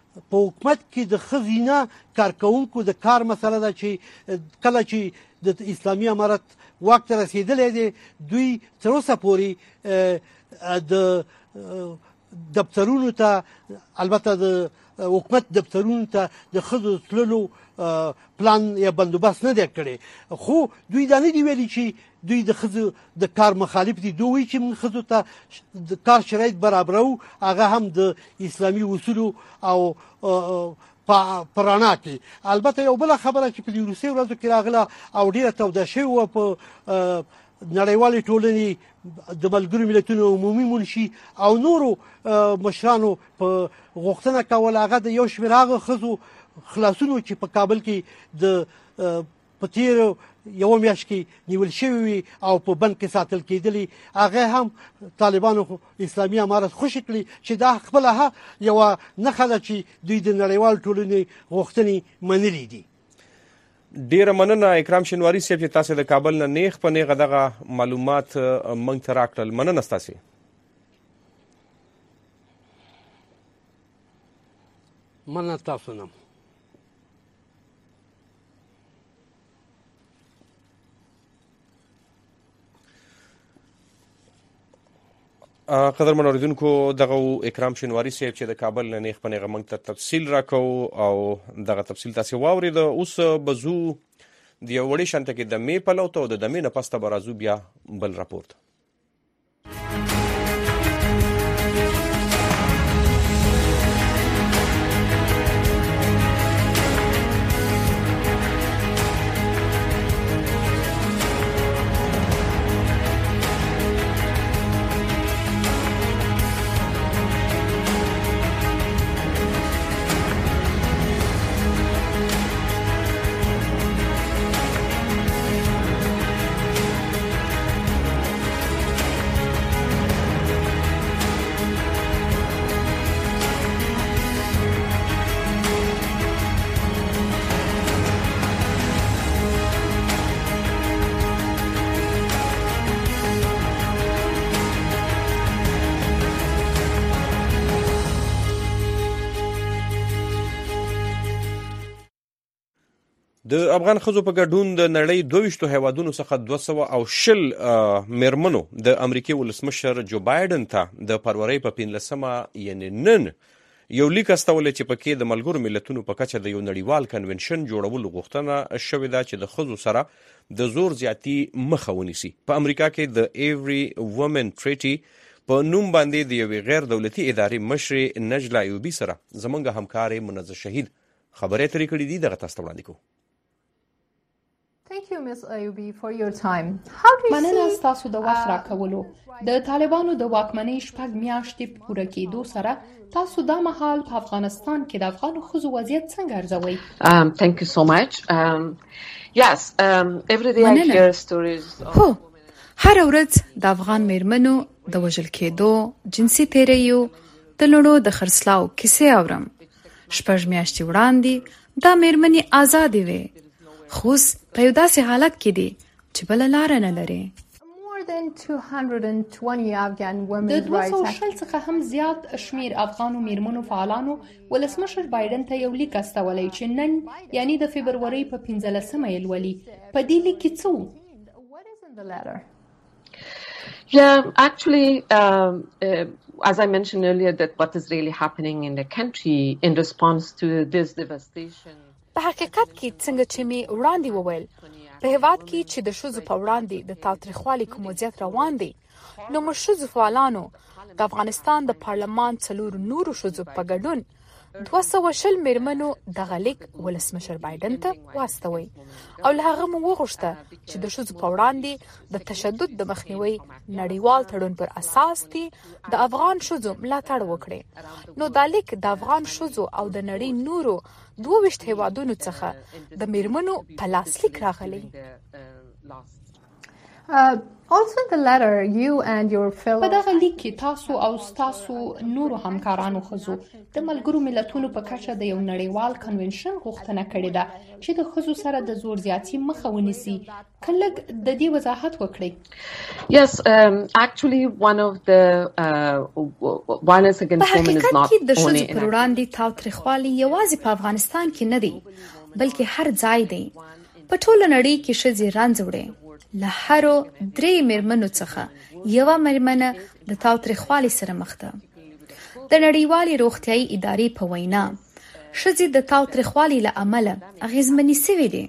په حکومت کې د ښځینه کارکوونکو د کار مسله ده چې کله چې د اسلامي امارت واک ته رسېدلی دی دوی تر اوسه پورې د دفترونو ته البته د حکومت دفترونو ته د ښځو تللو پلان یا بندوبست نه دی کړی خو دوی دا نه دي ویلي چې دوی د ښځو د کار مخالف دي دوی وایي چې موږ ښځو ته د کار شرایط برابرو هغه هم د اسلامي اصولو او په رڼا کې. البته یو بله خبره چې په دې وروستیو ورځو کې راغله او ډېره توده شوې وه په نړیوالې ټولنې د ملګرو ملتونو عمومي منشي او نورو مشرانو په غوښتنه کوله هغه د یو شمېر هغه ښځو خلاصونو چې په کابل کې د په تېرو یوه میاشت کې نیول شوي وي او په بند کې ساتل کېدلي هغه هم طالبانو اسلامي امارت خوشي کړي چې دا خپله یوه نښه ده چې دوی د نړیوال ټولنې غوښتنې منلي دي. ډیره مننه اکرام شینواري صاحب چې تاسو د کابل نه نیغ په نیغه دغه معلومات موږ ته راکړل. مننه ستاسو. مننه تاسو نه. قدرمن اوریدونکو دغه اکرام شینواري صاحب چې د کابل نه نیغ په نیغه موږ ته تفصیل راکو او دغه تفصیل تاسو واورید. اوس بزو د یو وړې شانته کې د می پلو ته او د دمې نه پسته به راځو بیا بل راپورت. د افغان ښځو په ګډون د نړۍ دوه ویشتو هیوادونو څخه دوه سوه او شل میرمنو د امریکای ولسمشر جو بایدن ته د فروری په پنځلسمه یعنې نن یو لیک استولی چې پکې د ملګرو ملتونو په کچه د یو نړیوال کنونشن جوړولو غوښتنه شوې ده چې د ښځو سره د زور زیاتی مخه ونیسي. په امریکا کې د ایوری وومن ټریټي په نوم باندې د یوې غیر دولتي ادارې مشرې نجله ایوبي سره زموږ همکارې منزه شهید خبرې ترې کړې دي. دغه تاسو ته وړاندې کوو. Thank you, Miss Ayubi, for your time. How do you مننه see ستاسو د وخت راکولو. د طالبانو د واکمنۍ شپږ میاشتې په پوره کېدو سره تاسو دا مهال په افغانستان کې د افغان ښځو وضعیت څنګه ارزوئ؟ Um, thank you so much. Um, yes, um, every day I hear stories of... هو هر ورځ د افغان میرمنو د وژل کېدو، جنسي تیریو، د لړو د خرڅلاو کیسې اورم. شپږ میاشتې وړاندې دا میرمنې آزادې وې، خو اوس په یو داسې حالت کې دي چې بله لاره نه لري. د دوه سوه شل څخه هم زیات شمیر افغانو میرمنو فعالانو ولسمشر بایدن ته یو لیک استولی چې نن یعنی د فبرورۍ په پنځلسمه یې لولي. په دې لیک کې څه وو؟ Yeah, actually, um, uh, as I mentioned earlier, that what is really happening in the country in response to this devastation. په حقیقت کې څنګه چې می وړاندې وویل په هیواد کې چې د ښځو په وړاندې د تاوتریخوالي کوم وضعیت روان دی، نو موږ ښځو فعالانو د افغانستان د پارلمان څلورو نورو ښځو په ګډون دوه سوه شل میرمنو دغه لیک ولسمشر بایدن ته واستوي او له هغه مو وغوښته چې د ښځو په وړاندې د تشدد د مخنیوي نړیوال تړون پر اساس دی د افغان ښځو ملاتړ وکړي. نو دا لیک د افغان ښځو او د نړۍ نورو دوه ویشت هیوادونو څخه د میرمنو په لاسلیک راغلی. Also in the letter, you and your fellow... په دغه لیک کې تاسو او تاسو نورو همکارانو خزو د ملګرو ملتونو په کچه د یو نړیوال کنونشن غوښتنه کړې ده چې د خزو سره د زور زیاتی مخه ونیسي. کله د دې وضاحت وکړئ. Yes, um, actually one of the uh, violence against women is not only in... په حقیقت کې د ښځو پر وړاندې تاوتریخوالی یوازې په افغانستان کې نه دی بلکې هر ځای دی. په ټوله نړۍ کې ښځې رنځ وړي. له هرو درې میرمنو څخه یوه میرمنه د تاوتریخوالي سره مخ ده. د نړیوالې روغتیايي ادارې په وینا ښځې د تاوتریخوالي له امله اغېزمنې سوې دي.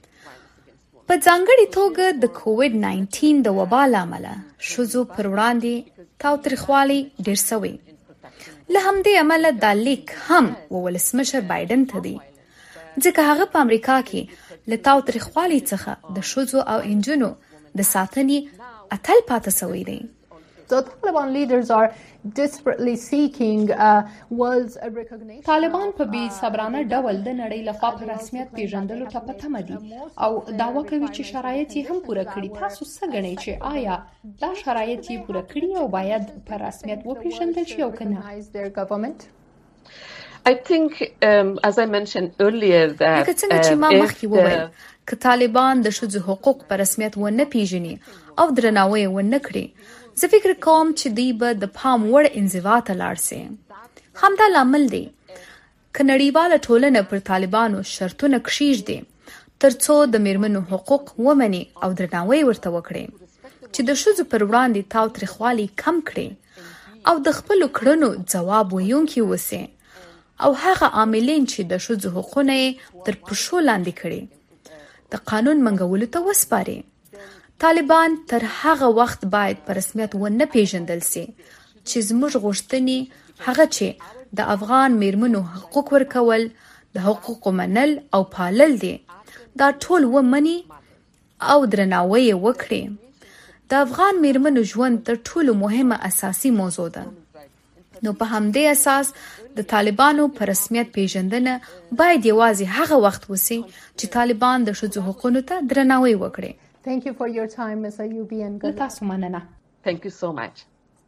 په ځانګړې توګه د کووډ ناینټین د وبا له امله ښځو پر وړاندې تاوتریخوالی ډېر سوی. له همدې امله دا لیک هم ولسمشر بایدن ته دی ځکه هغه په امریکا کې له تاوتریخوالي څخه د ښځو او انجونو د ساتنې اتل پاتې سوی دی. So Taliban leaders are desperately seeking uh, world's recognition. طالبان په بي صبرانه ډول د نړۍ لخوا په رسمیت پیژندلو ته په تمه دي او دعوا کوي چې شرایط یې هم پوره کړي. تاسو څه ګڼئ چې آیا دا شرایط یې پوره کړي او باید په رسمیت وپیژندل شي او که نه؟ I think, um, as I mentioned earlier, that uh, if the... که طالبان د ښځو حقوق په رسمیت ونه پیژني او درناوی ونه کړي زه فکر کوم چې دوی به د پام وړ انزوا ته لاړ سي. همدا لامل دی که نړیواله ټولنه پر طالبانو شرطونه کښیږدي تر څو د میرمنو حقوق ومني او درناوی ورته وکړي چې د ښځو پر وړاندې تاوتریخوالی کم کړي او د خپلو کړنو ځواب ویونکي اوسي او هغه عاملین چې د ښځو حقونه یې تر پښو لاندې کړي د قانون منګولو ته وسپاري. طالبان تر هغه وخت باید په رسمیت ونه پیژندل سي چې زموږ غوښتنې هغه چې د افغان میرمنو حقوق ورکول د حقوقو منل او پالل دي دا ټول ومني او درناوی وکړي. د افغان میرمنو ژوند تر ټولو مهمه اساسي موضوع ده. نو په همدې اساس د طالبانو په رسمیت پیژندنه باید یوازې هغه وخت وسی چې طالبان د ښځو حقوقو ته درناوی وکړي. Thank you for your time, Miz Ayubi, and good. تاسو مننه. Thank you so much.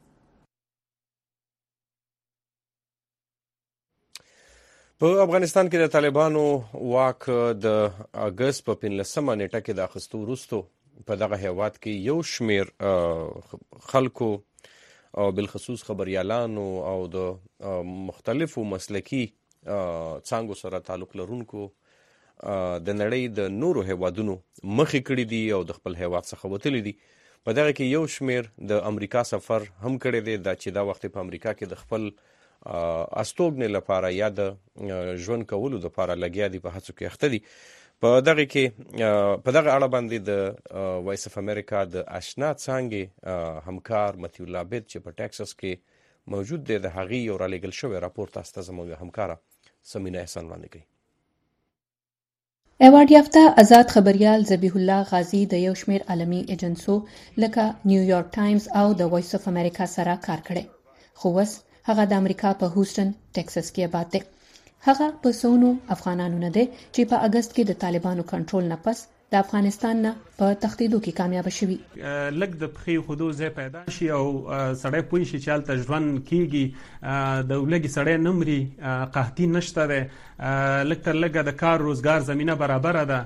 په افغانستان کې د طالبانو واک د اگست په پنځلسمه نیټه کې د اخیستو وروسته په دغه هیواد کې یو شمیر خلکو او بالخصوص خبريالانو او د مختلفو مسلکی څانګو سره تعلق لرونکو د نړۍ د نورو هیوادونو مخې کړي دي او د خپل هیواد څخه وتلي دي. په دغه کې یو شمیر د امریکا سفر هم کړی دی دا چې دا وخت په امریکا کې د خپل استوګنې لپاره یا د ژوند کولو لپاره لګیا دي په هڅو کې اخته دي. په دغه کې په دغه اړه باندې د وایس اف امریکا د آشنا څانګې همکار متیو لابد چې په ټکساس کې موجود دی د هغې یو رالیږل شوی راپور تاسو ته زموږ همکاره سمینا احسان وړاندې کوي. ایوارډ یافته آزاد خبریال ذبیح الله غازی د یو شمیر عالمي ایجنسو لکه نیویارک ټایمز او د وایس اف امریکا سره کار کړی خو اوس هغه د امریکا په هوسټن ټکساس کې آباد دی. هغه په سونو افغانانو نه دی چې په اگست کې د طالبانو کنټرول نه پس د افغانستان نه په تښتېدو کې کامیاب شوي. لږ د پخې خودو ځای پیدا شي او سړی پوه شي چې هلته ژوند کېږي د لږې سړی نه مري قحطي نشته دی لږ تر لږه د کار روزګار زمینه برابره ده.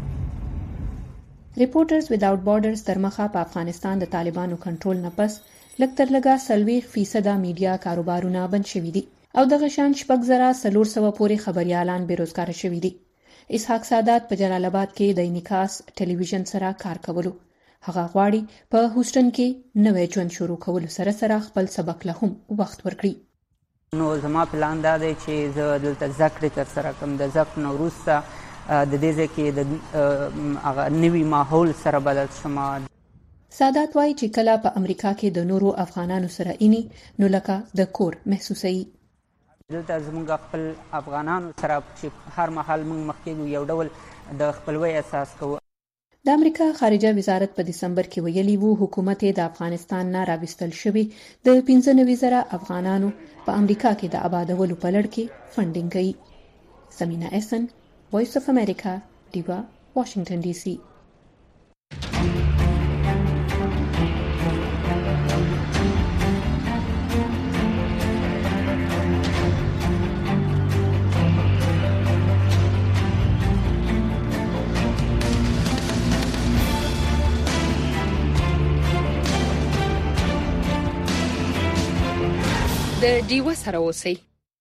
ریپورټرز ویداوټ بارډرز تر مخه په افغانستان د طالبانو کنټرول نه پس لږ تر لږه څلوېښت فیصده میډیا کاروبارونه بند شوي دي او دغه شان شپږ زره څلور سوه پورې خبریالان بېروزګاره شوي دي. اسحاق سادات په جلال آباد کې د انعکاس ټلویزیون سره کار کولو. هغه غواړي په هوسټن کې نوې ژوند شروع کولو سره سره خپل سبق له هم وخت ورکړي. نو زما پلان دا دی چې زه دلته زده کړې ترسره کړم. د زده کړو نه وروسته د دې ځای کې د هغه نوي ماحول سره بلد شم. سادات وایي چې کله په امریکا کې د نورو افغانانو سره اینی نو لکه د کور محسوسوي. دلته زموږ خپل افغانانو سره چې هر مهال موږ مخکې یو ډول د خپلوۍ احساس کوو. د امریکا خارجه وزارت په دسمبر کې ویلي وو حکومت د افغانستان نه راوستل شوی د پنځه نوي زره افغانانو په امریکا کې د آبادولو په لړ کې فنډینګ کوي. سمینا احسان، وایس اف امریکا، ډیوا، واشنگټن ډي سي. د ډیوه سره اوسئ.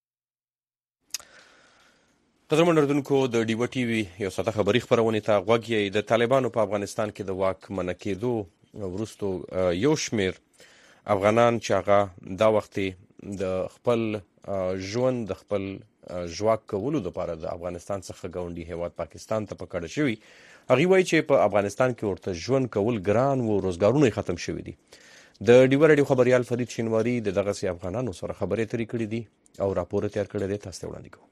قدرمن اردوونکو د ډیوه ټي وي یو ساده خبري خبرونه ته غوږ یې. د طالبانو په افغانستان کې د واک منع کېدو وروسته یو شمیر افغانان چې هغه دا وخت د خپل ژوند د خپل ژواک کولو لپاره د افغانستان څخه ګاونډي هیواد پاکستان ته پکړه شوی، هغه وایي چې په افغانستان کې ورته ژوند کول ګران و، روزګارونه ختم شوي دي. د ډیوه رادیو خبريال فرید شینواری د دغه سي افغانانو سره خبرې اترې کړې دي او راپور تیار کړی دی، تاسو ته وړاندې کوم.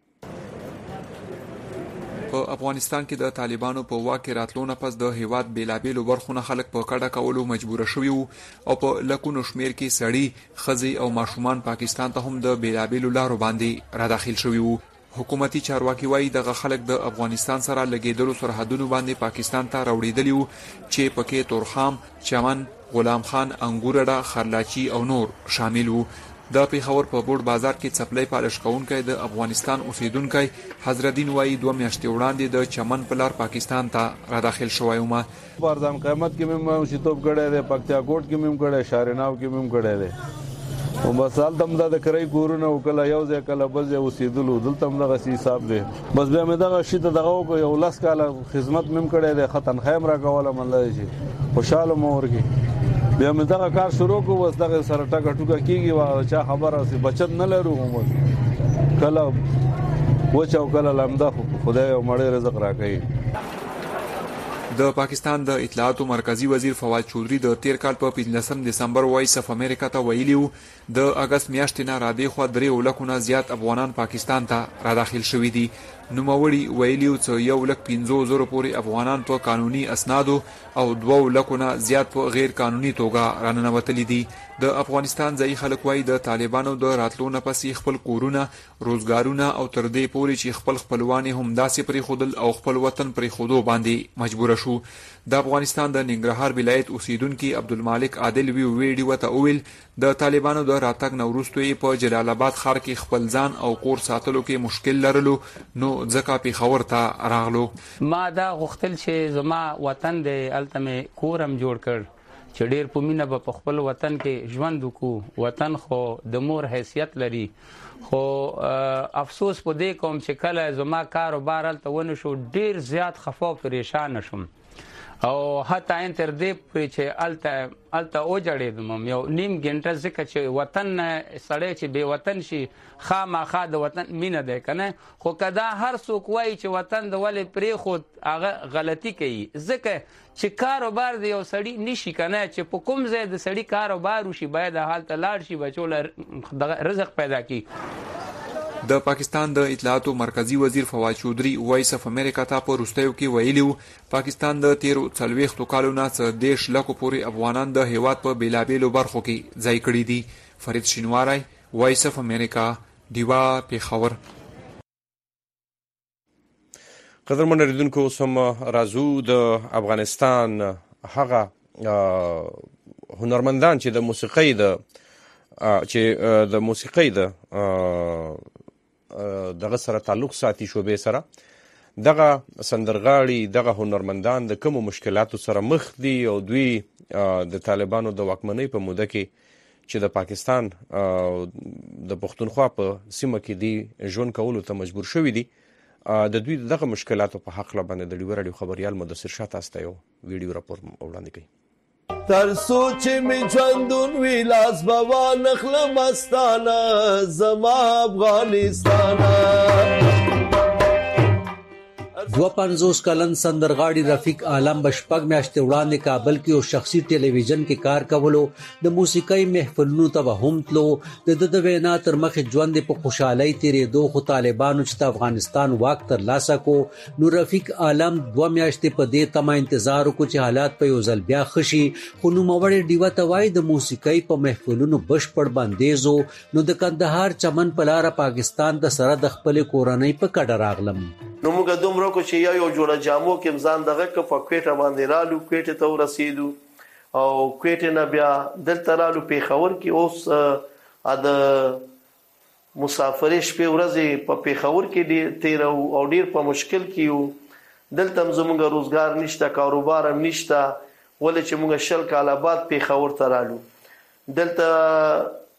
په افغانستان کې د طالبانو په واک راتلو نه پس د هیواد بیلابیلو برخونه خلک په کډه کولو مجبور شوي او په لکونو شمیر کې سړي، ښځې او ماشومان پاکستان ته هم د بیلابیلو لارو باندې را داخل شوي وو. حکومتي چارواکي وایي دغه خلک د افغانستان سره لګیدلو سرحدونو باندې پاکستان ته راوړېدلي وو چې پکې تورخام، چمن، غلام خان، انګورډه، خرلاچي او نور شامل وو. د پیښور په بورډ بازار کې څپلۍ پالش کوونکی د افغانستان اوسیدونکی حضرتدین وایي دوه میاشتې وړاندې د چمن په لار پاکستان ته را داخل شوی وم. په ارزان قیمت کې مې موشیتوب کړی دی، پکتیا کوټ کې مې کړی، شارناو کې مې کړی دی. او بس هلته هم دا د کرۍ کورونه او کله یو ځای کله بل ځای اوسېدلو، دلته هم دغسې حساب دی. بس بیا مې دغه شي ته دغه وکړو، یو لس کاله خدمت مې کړی دی، ښه تنخوا یې هم راکوله، مطلب دی چې خوشحاله مو ورکړي. بیا مې دغه کار شروع کړو، بس دغه سره ټکه ټوکه کېږي، واغه چا خبره سي بچت نه لرو، کله وچه او کله لمده، خدای یو مړی رزق راکوي. د پاکستان د اطلاعاتو مرکزی وزیر فواد چودري د تیر کال په پنځلسم دسمبر وایس اف امریکا ته ویلي وو د اگست میاشتې نه را دې خوا درې لکونه زیات افغانان پاکستان ته را داخل شوي دي. نوموړي ویلي وو چې یو لک پنځه زره پورې افغانان په قانوني اسنادو او دوه لکونه زیات په غیر قانوني توګه راننوتلي دي. د افغانستان ځایي خلک وایي د طالبانو د راتلو نه پسې خپل کورونه، روزګارونه او تر دې پورې چې خپل خپلوان هم داسې پرېښودل او خپل وطن پرېښودو باندې مجبور شو. د افغانستان د ننګرهار ولایت اوسیدونکي عبدالمالک عادل وی ویډیو ته وویل د طالبانو د راتګ نه وروسته یې په جلال آباد ښار کې خپل ځان او کور ساتلو کې مشکل لرلو، نو ځکه پېښور ته راغلو. ما دا غوښتل چې زما وطن دی، هلته مې کور هم جوړ کړ چې ډېر په مینه به په خپل وطن کې ژوند وکړو. وطن خو د مور حیثیت لري، خو افسوس په دې کوم چې کله زما کاروبار هلته ونه شو، ډېر زیات خفه او پریشانه شوم او حتی ان تر دې پورې چې هلته هلته وجړېدم یو نیم ګنټه، ځکه چې وطن سړی چې بې وطن شي خامخا د وطن مینه دی که نه. خو که دا هر څوک وایي چې وطن د ولې پرېښود، هغه غلطي کوي، ځکه چې کاروبار د یو سړي نشي که نه، چې په کوم ځای د سړي کاروبار وشي باید هلته لاړ شي، بچو له رزق پیدا کړي. د پاکستان د اطلاعاتو مرکزی وزیر فواد چودري وایس اف امریکا ته په وروستیو کې ویلي وو پاکستان د تیرو څلوېښتو کالو نه څه دېرش لکو پورې افغانان د هیواد په بېلابېلو برخو کې ځای کړي دي. فرید شینواری، وایس اف امریکا، ډیوه، پېښور. قدرمن اورېدونکو، اوس هم راځو د افغانستان هغه هنرمندان چې د موسیقۍ د چې د موسیقۍ د دغه سره تعلق ساتي، شوبې سره دغه سندرغاړي، دغه هنرمندان د کومو مشکلاتو سره مخ دي او دوی د طالبانو د واکمنۍ په موده کې چې د پاکستان د پښتونخوا په سیمه کې دی ژوند کولو ته مجبور شوي دي، د دوی دغه مشکلاتو په حق باندې د ډیوه رادیو خبريال مدثر شاه تاسو ته یو ویډیو راپور وړاندې کوي. تر سوچ می ژوندون وی لاس بوا نخله مستانه زما افغانستانه. دوه پنځوس کلن سندرغاړي رفیق عالم بشپږ میاشتې وړاندې کابل کې یو شخصي ټلویزیون کې کار کولو، د موسیقۍ محفلونو ته به هم تلو. د ده د وینا تر مخې ژوند په خوشحالۍ تېرېدو، خو طالبانو چې د افغانستان واک ترلاسه کو، نو رفیق عالم دوه میاشتې په دې تمه انتظار وکړو چې حالات په یو ځل بیا ښه شي. خو نوموړی ډیوه ته وایي د موسیقۍ په محفلونو بشپړ بندیز و، نو د کندهار چمن په لاره پاکستان ته سره د خپلې کورنۍ په کډه راغلم. نو موږ دومره کو چې یو یو جوړه جامو کې ځان دغه که په کوټه باندې رالو، کوټه ته ورسېدو او کوټه نه بیا دلته رالو پېښور کې. اوس ا د مسافرې شپې ورځې په پېښور کې تیرو او ډیر په مشکل کې یو. دلته زموږ روزګار نشته، کاروبار هم نشته، ولې چې موږ شل کاله بعد پېښور ته رالو. دلته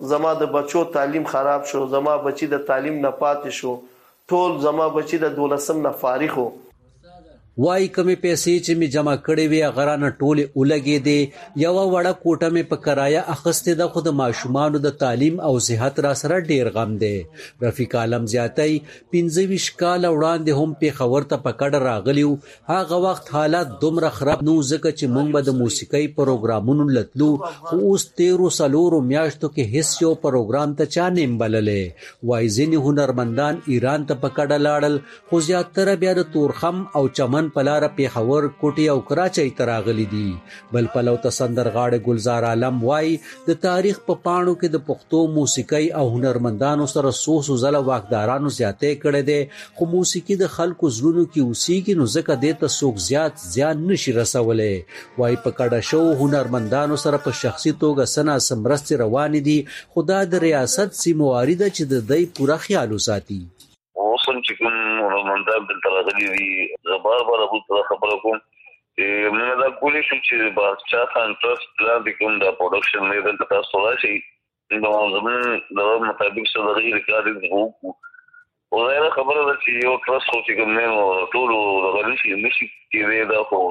زما د بچو تعلیم خراب شو، زما بچی د تعلیم نه پاتې شو، ټول زما بچی د دولسم نه فارغ وو. وای کمې پیسې چې می جمع کړې وي غرانه ټوله ولګې دي یو وړه کوټه می په کرایه اخستې د خود ماشومان د تعلیم او صحت را سره ډیر غم دی. رفیق عالم زیاتای پنځه ویشت کال وړاندې هم په خبر ته پکړه راغلیو. هغه وخت حالات دومره خراب نو ځکه چې مونږ به د موسیقي پروګرامونو لتلو خو اوس تیرو سلورو میاشتو کې هیڅ یو پروګرام ته چا نیم بللې. وای ځینې هنرمندان ایران ته پکړه لاړل خو زیاتره بیا د تورخم او چمن پلار پیښور کوټي او کراچۍ تراغلي دي. بل پلو ته سندرغاړي ګلزار عالم وای د تاریخ په پاڼو کې د پښتو موسیقي او هنرمندانو سره سو سو زله واقدارانو زیاتې کړي دي خو موسیقي د خلکو زړونو کې اوسېږي نو ځکه دې ته څوک زیات زیان نشي رسولې. وای په کډه شو هنرمندانو سره په شخصي توګه سنا سمرستي روان دي خدا د ریاست سیمواري ده چې د دې پوره خیال وساتي. اوسم چې کوم هنرمندان دلته راغلي دي زه بار بار ابو ته خبره کوم چې موږ دا کولی شو چې بادشاه خان ټرست لاندې کوم دا پروډکشن نه دلته تاسو راشي نو زموږ د مطابق سره د ریکارډینګ وکړو او دا خبره ده چې یو ټرست چې کوم نه ټول غوړي شي نشي کېږي دا خو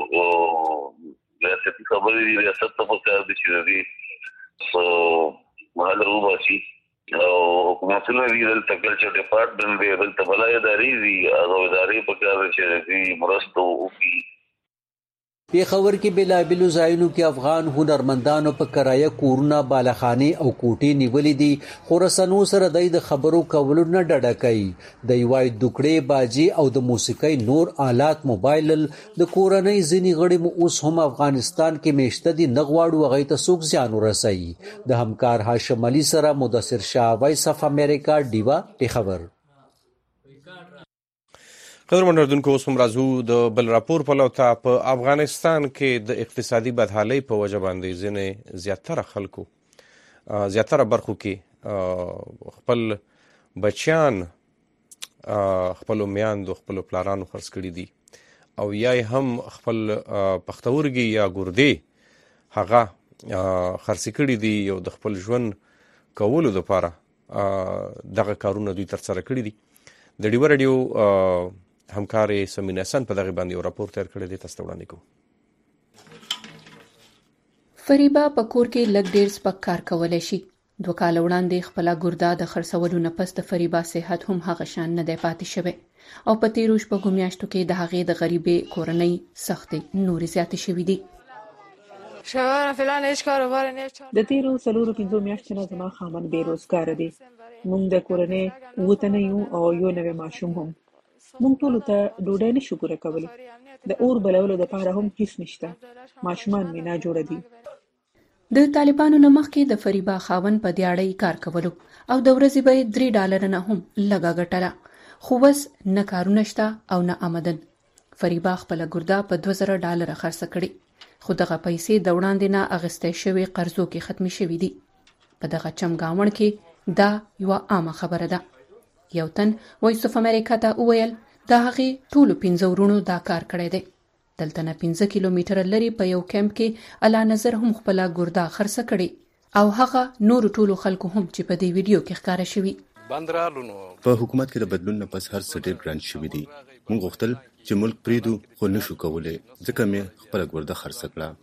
ریاستي خبرې دي ریاست ته پکار دي چې دې سو محل روباسي او حکومتونه دي دلته کلچر ډپارټمنټ دی دلته بلای ادارې دي هغه ادارې په کار چې دي مرستو وکړي. پیښور کې بلابلو ځایونو کې افغان هنرمندانو په کرایه کورونه بالاخانه او کوټې نیولې دي خو رسنو سره د خبرو کولو نه ډډه کوي. د یوای دوکړې باجی او د موسیقي نور آلات موبایل د کورنۍ ځینی غړي مو اوس هم افغانستان کې میشته دي نغواړو غي ته سوق زیان ورسي. د همکار هاشم علي سره مدثر شاه وایس اف امریکا دیوا پیښور. قدر منردونکو اوس هم راځو د بل راپور په لور ته. په افغانستان کې د اقتصادي بدحالۍ په وجه باندې ځینې زیاتره خلکو زیاتره برخو کې خپل بچیان خپل میاندو خپل پلارانو خرڅ کړي دي او یا هم خپل پښتورګي یا ګردې هغه خرڅ کړي دي او د خپل ژوند کولو لپاره دغه کارونه دوی ترسره کړي دي. د ډیو رادیو همکاري سمین حسن په دغه باندې یو راپور تیار کړی دی تاسو ته وړاندې کوم. فریبا په کور کې لږ ډیر سپک کار کولای شي. دوه کال وړاندې خپل ګردا د خرڅولو نه پس د فریبا صحت هم هغه شان نه دی پاتې شوی او په تیرو شپږو میاشتو کې د هغې د غریبې کورنۍ سختې نورې زیاتې شوې دي. شواره فلان هیڅ کاروبار نه. د تیرو څلورو پنځو میاشتو نه زما خاوند بیروزګار دی. موږ د کورنۍ وته نه یو او یو نوې ماشوم هم. موږ ټول ته ډوډۍ نشو ګوره کولی. د اور بلولو لپاره هم هیڅ نشته. ماشومان مې نه جوړ دي. د طالبانو نه مخکې د فریبا خاوند په دیاړۍ کار کولو او د ورځې به درې ډالر نه هم لګا ګټله خو بس نه کارونه شته او نه آمدن. فریبا خپل ګردا په دوه زره ډالر خرڅ کړي خو دغه پیسې د وړاندې نه اغستې شوی قرضو کې ختمي شوې دي. په دغه چمګاون کې دا یو عامه خبره ده. یو تن وایس اف امریکا ته وویل دا هغې ټولو پنځه ورونو دا کار کړی دی. دلته نه پنځه کیلومتره لري په یو کیمپ کې الا نظر هم خپله ګردا خرڅه کړې او هغه نورو ټولو خلکو هم چې په دې ویډیو کې ښکاره شوي. په حکومت کې د بدلون نه پس هر څه ډېر ګران شوي دي. موږ غوښتل چې ملک پریږدو خو نشو کولی ځکه مې خپله ګرده خرڅه کړه.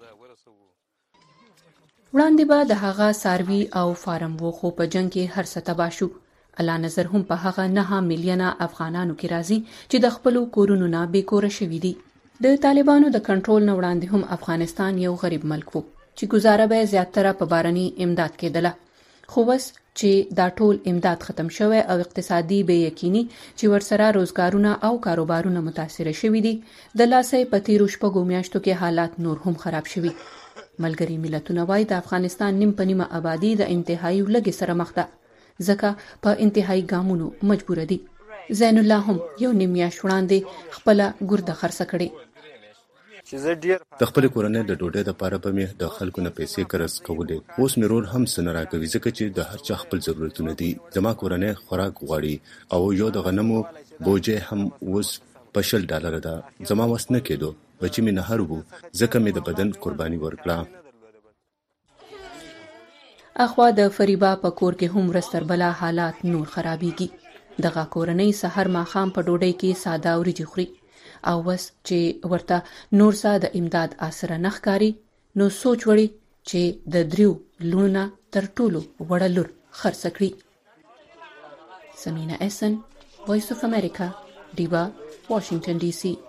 وړاندې به د هغه څاروي او فارم و خو په جنګ کې هر څه تباه شو. الله نظر هم په هغه نه میلیونه افغانانو کې راځي چې د خپل کورونو نه بیکوره شوي دي. د طالبانو د کنټرول نه وړاندې هم افغانستان یو غریب ملک وو چې گزاره به زیاتره په بارني امداد کېدله. خو بس چې دا ټول امداد ختم شوی او اقتصادي بې یقیني چې ورسره روزګارونه او کاروبارونه متاثر شوي دي د لاسه په تیرو شپږو میاشتو کې حالات نور هم خراب شوي. ملګري ملتونه وایي د افغانستان نیم په نیمه آبادي د انتهایی لږې سره مخ ده ځکه په انتهایی ګامونو مجبور دي. زین الله هم یو نیم میاشت وړاندې خپله ګرده خرڅه کړې. د خپل کورنۍ د ډوډۍ لپاره به مې د خلکو نه پیسې قرض کولې. اوس مې رور هم څه نه راکوي ځکه چې د هر چا خپل ضرورتونه دي. زما کورنۍ خوراک غواړي او یو د غنمو بوجه هم اوس په شل ډالره ده. زما وس نه کېدو بچی مې نهر وو ځکه مې د بدن قرباني ورکړه. اخوا د فریبا په کور کې هم رستربلا حالات نور خرابېږي. دغه کورنۍ سحر ماښام په ډوډۍ کې ساده وریجې خوري او وس چې ورته نور څه د امداد آسره نه ښکاري نو سوچ وړي چې د دریو لوڼو تر ټولو وړه لور خرڅه کړي. سمینا احسن، وایس اف امریکا، ډیوا، واشنگټن ډي سي.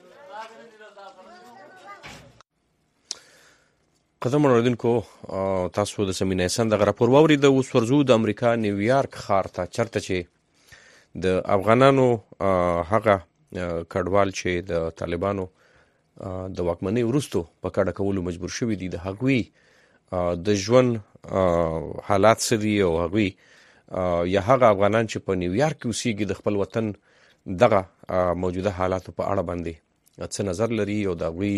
قدم اوریدونکو تاسو د سمینا احسن دغه راپور واورید. د اوس ورځو د امریکا نیویارک ښار ته چرته چې د افغانانو هغه کډوال چې د طالبانو د واکمنۍ وروسته په کډه کولو مجبور شوي دي، د هغوی د ژوند حالات څه دي او هغوی یا هغه افغانان چې په نیویارک کې اوسېږي د خپل وطن دغه موجوده حالاتو په اړه باندې څه نظر لري او د هغوی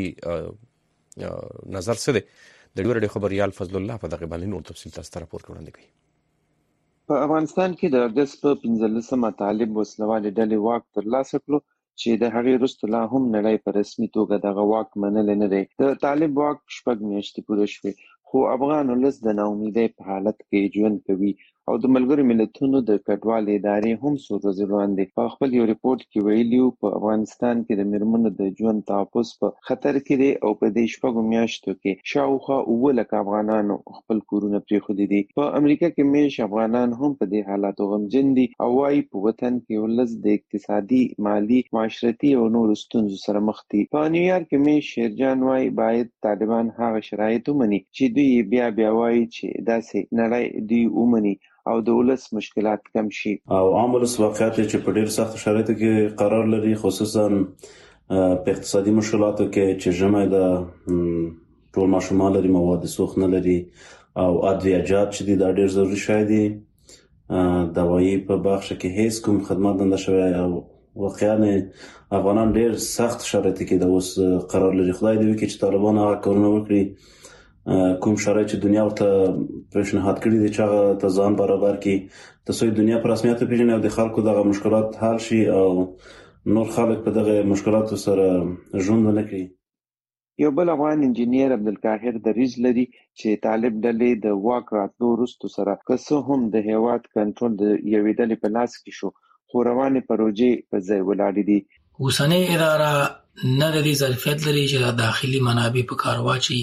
نظر څه دی. د ډیورډ خبريال فضل الله په دغه باندې نور تفصیل تاسو ته راپور وړاندې کوي. په افغانستان کې د اگست په پنځلسمه طالب وسلوالې ډلې واک ترلاسه کړو چې د هغې وروسته لا هم نړۍ په رسمي توګه دغه واک منلی نه دی. د طالب واک شپږ میاشتې پوره شوې، خو افغان ولس د ناامیدۍ په حالت کې ژوند کوي او د ملګرو ملتونو د کډوال ادارې هم څو ورځې وړاندې په خپل یو ریپورت کې ویلي وو په افغانستان کې د میرمنو د ژوند تحفظ په خطر کې دی او په دې شپږو میاشتو کې شاوخوا اووه لکه افغانانو خپل کورونه پرېښودي دي. په امریکا کې میش افغانان هم په دې حالاتو غمجن دي او وایي په وطن کې ولس د اقتصادي، مالي، معاشرتي او نورو ستونزو سره مخ دي. په نیویارک کې میش شیرجان وایي باید طالبان هغه شرایط ومني چې دوی بیا بیا وایي چې داسې نړۍ دوی ومني او د ولس مشکلات کم شي. او عام ولس واقعیت چې په ډیر سخت شرایطو کې قرار لري، خصوصا په اقتصادي مشکلاتو کې چې جمع د ټول ماشومان لري، مواد سوخت نه لري او ادویجات چې دي دا ډیر ضروري شای دي. دوايي په بخش کې هیڅ کوم خدمات نه شوی او واقعا افغانان ډیر سخت شرایطو کې د اوس قرار لري. خدای دې وکړي چې طالبان هغه کارونه وکړي کوم شرایط چې دنیا ورته پیشنهاد کړي دي چې هغه ته ځان برابر کړي ترڅو دنیا په رسمیت وپېژني او د خلکو دغه مشکلات حل شي او نور خلک په دغه مشکلاتو سره ژوند ونه کړي. یو بل افغان انجینیر عبدالقاهر دریځ لري چې طالب ډلې د واک راتلو وروسته سره که څه هم د هیواد کنټرول د یوې ډلې په لاس کې شو، خو روانې پروژې په ځای ولاړې دي. اوسنۍ اداره نه د دې ظرفیت لري چې داخلي منابع په کار واچي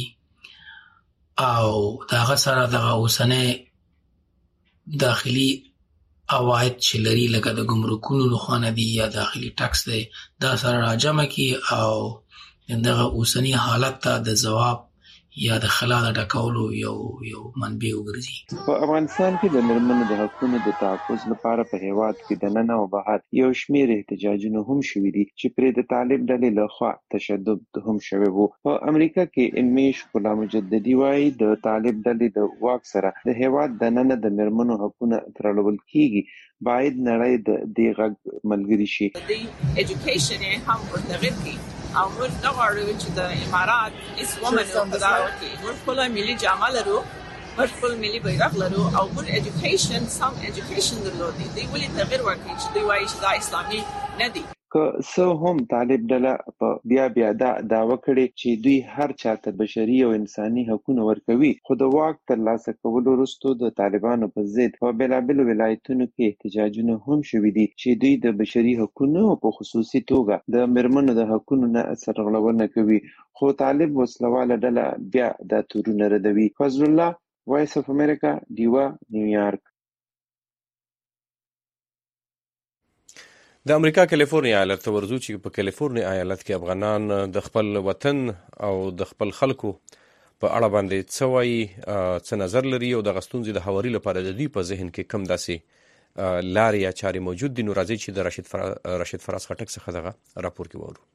او دغه سره دغه اوسنۍ داخلي عواید چې لري لکه د ګمرکونو لخوا دي یا داخلي ټکس دی دا سره راجمع کی او دغه اوسنی حالت ته د جواب یا د خلا د ډکولو یو یو منبع وګرځي. په افغانستان کې د میرمنو د حقوقو د تحفظ لپاره په هیواد کې د نن او بهر یو شمېر احتجاجونه هم شوي دي چې پرې د طالب ډلې لخوا تشدد هم شوی وو. په امریکا کې امیش غلام مجددي وایي د طالب ډلې د واک سره د هیواد د نن د میرمنو حقوقونه ترلول کیږي، باید نړۍ د دې غږ ملګری شي. د ایجوکیشن هم ورتغیر کی او موږ دا غواړو چې د امارات اس ومنو دا وکړي. موږ خپل ملي جامه لرو، موږ خپل ملي بیرغ لرو او موږ ایجوکیشن سم ایجوکیشن درلودي. دوی ولې تغیر وکړي چې دوی وایي چې دا اسلامي نه دي. که څه هم طالب ډله په بیا بیا دا دعوه کړې چې دوی هر چاته بشري او انساني حقوقونه ورکوي، خو د واک ترلاسه کولو وروسته د طالبانو په ضد په بېلابېلو ولایتونو کې احتجاجونه هم شوي دي چې دوی د بشري حقوقو په خصوصي توګه د میرمنو د حقوقو نه سرغړونه کوي، خو طالب وسلواله ډله بیا دا تورونه ردوي. فضل الله، وایس اف امریکا، ډیوا، نیویارک. د امریکا کالیفورنیا ایالت ته ورځو چې په کالیفورنیا ایالت کې افغانان د خپل وطن او د خپل خلکو په اړه باندې څه وایي، څه نظر لري او د ستونزې د هواري لپاره د دوی په ذهن کې کم داسې لارې یا چارې موجود دي. نو راځي چې د راشد فرا... راشد فراز خټک څخه دغه راپور کې وورو.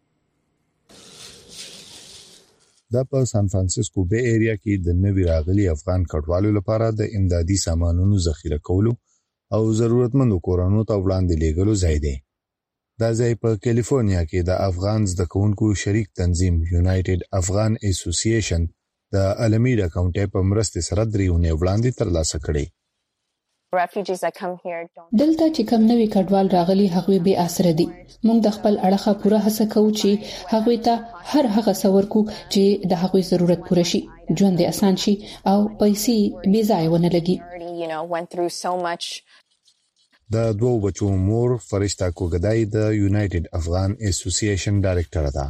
دا په سان فرانسیسکو بی ایریا کې د نوي راغلي افغان کډوالو لپاره د امدادي سامانونو ذخیره کولو او ضرورتمندو کورونو ته وړاندې لیږلو ځای دی. دا ځای په کالیفورنیا کې د افغان زده کوونکو شریک تنظیم یونایټډ افغان اسوسییشن د عالمي ډاکاونټۍ په مرستې سره درې اونۍ وړاندې ترلاسه کړی. دلته چې کم نوي کډوال راغلي هغوی به اسره دي. موږ د خپل اړخه پوره هڅه کوو چې هغوی ته هر هغه څور کو چې د هغوی ضرورت پوره شي، ژوند یې اسان شي او پیسې بې ځای ونه لګي. د دوو بچو مور فرشته کوګدای د یونایټډ افغان اسوسییشن ډایریکټر ده.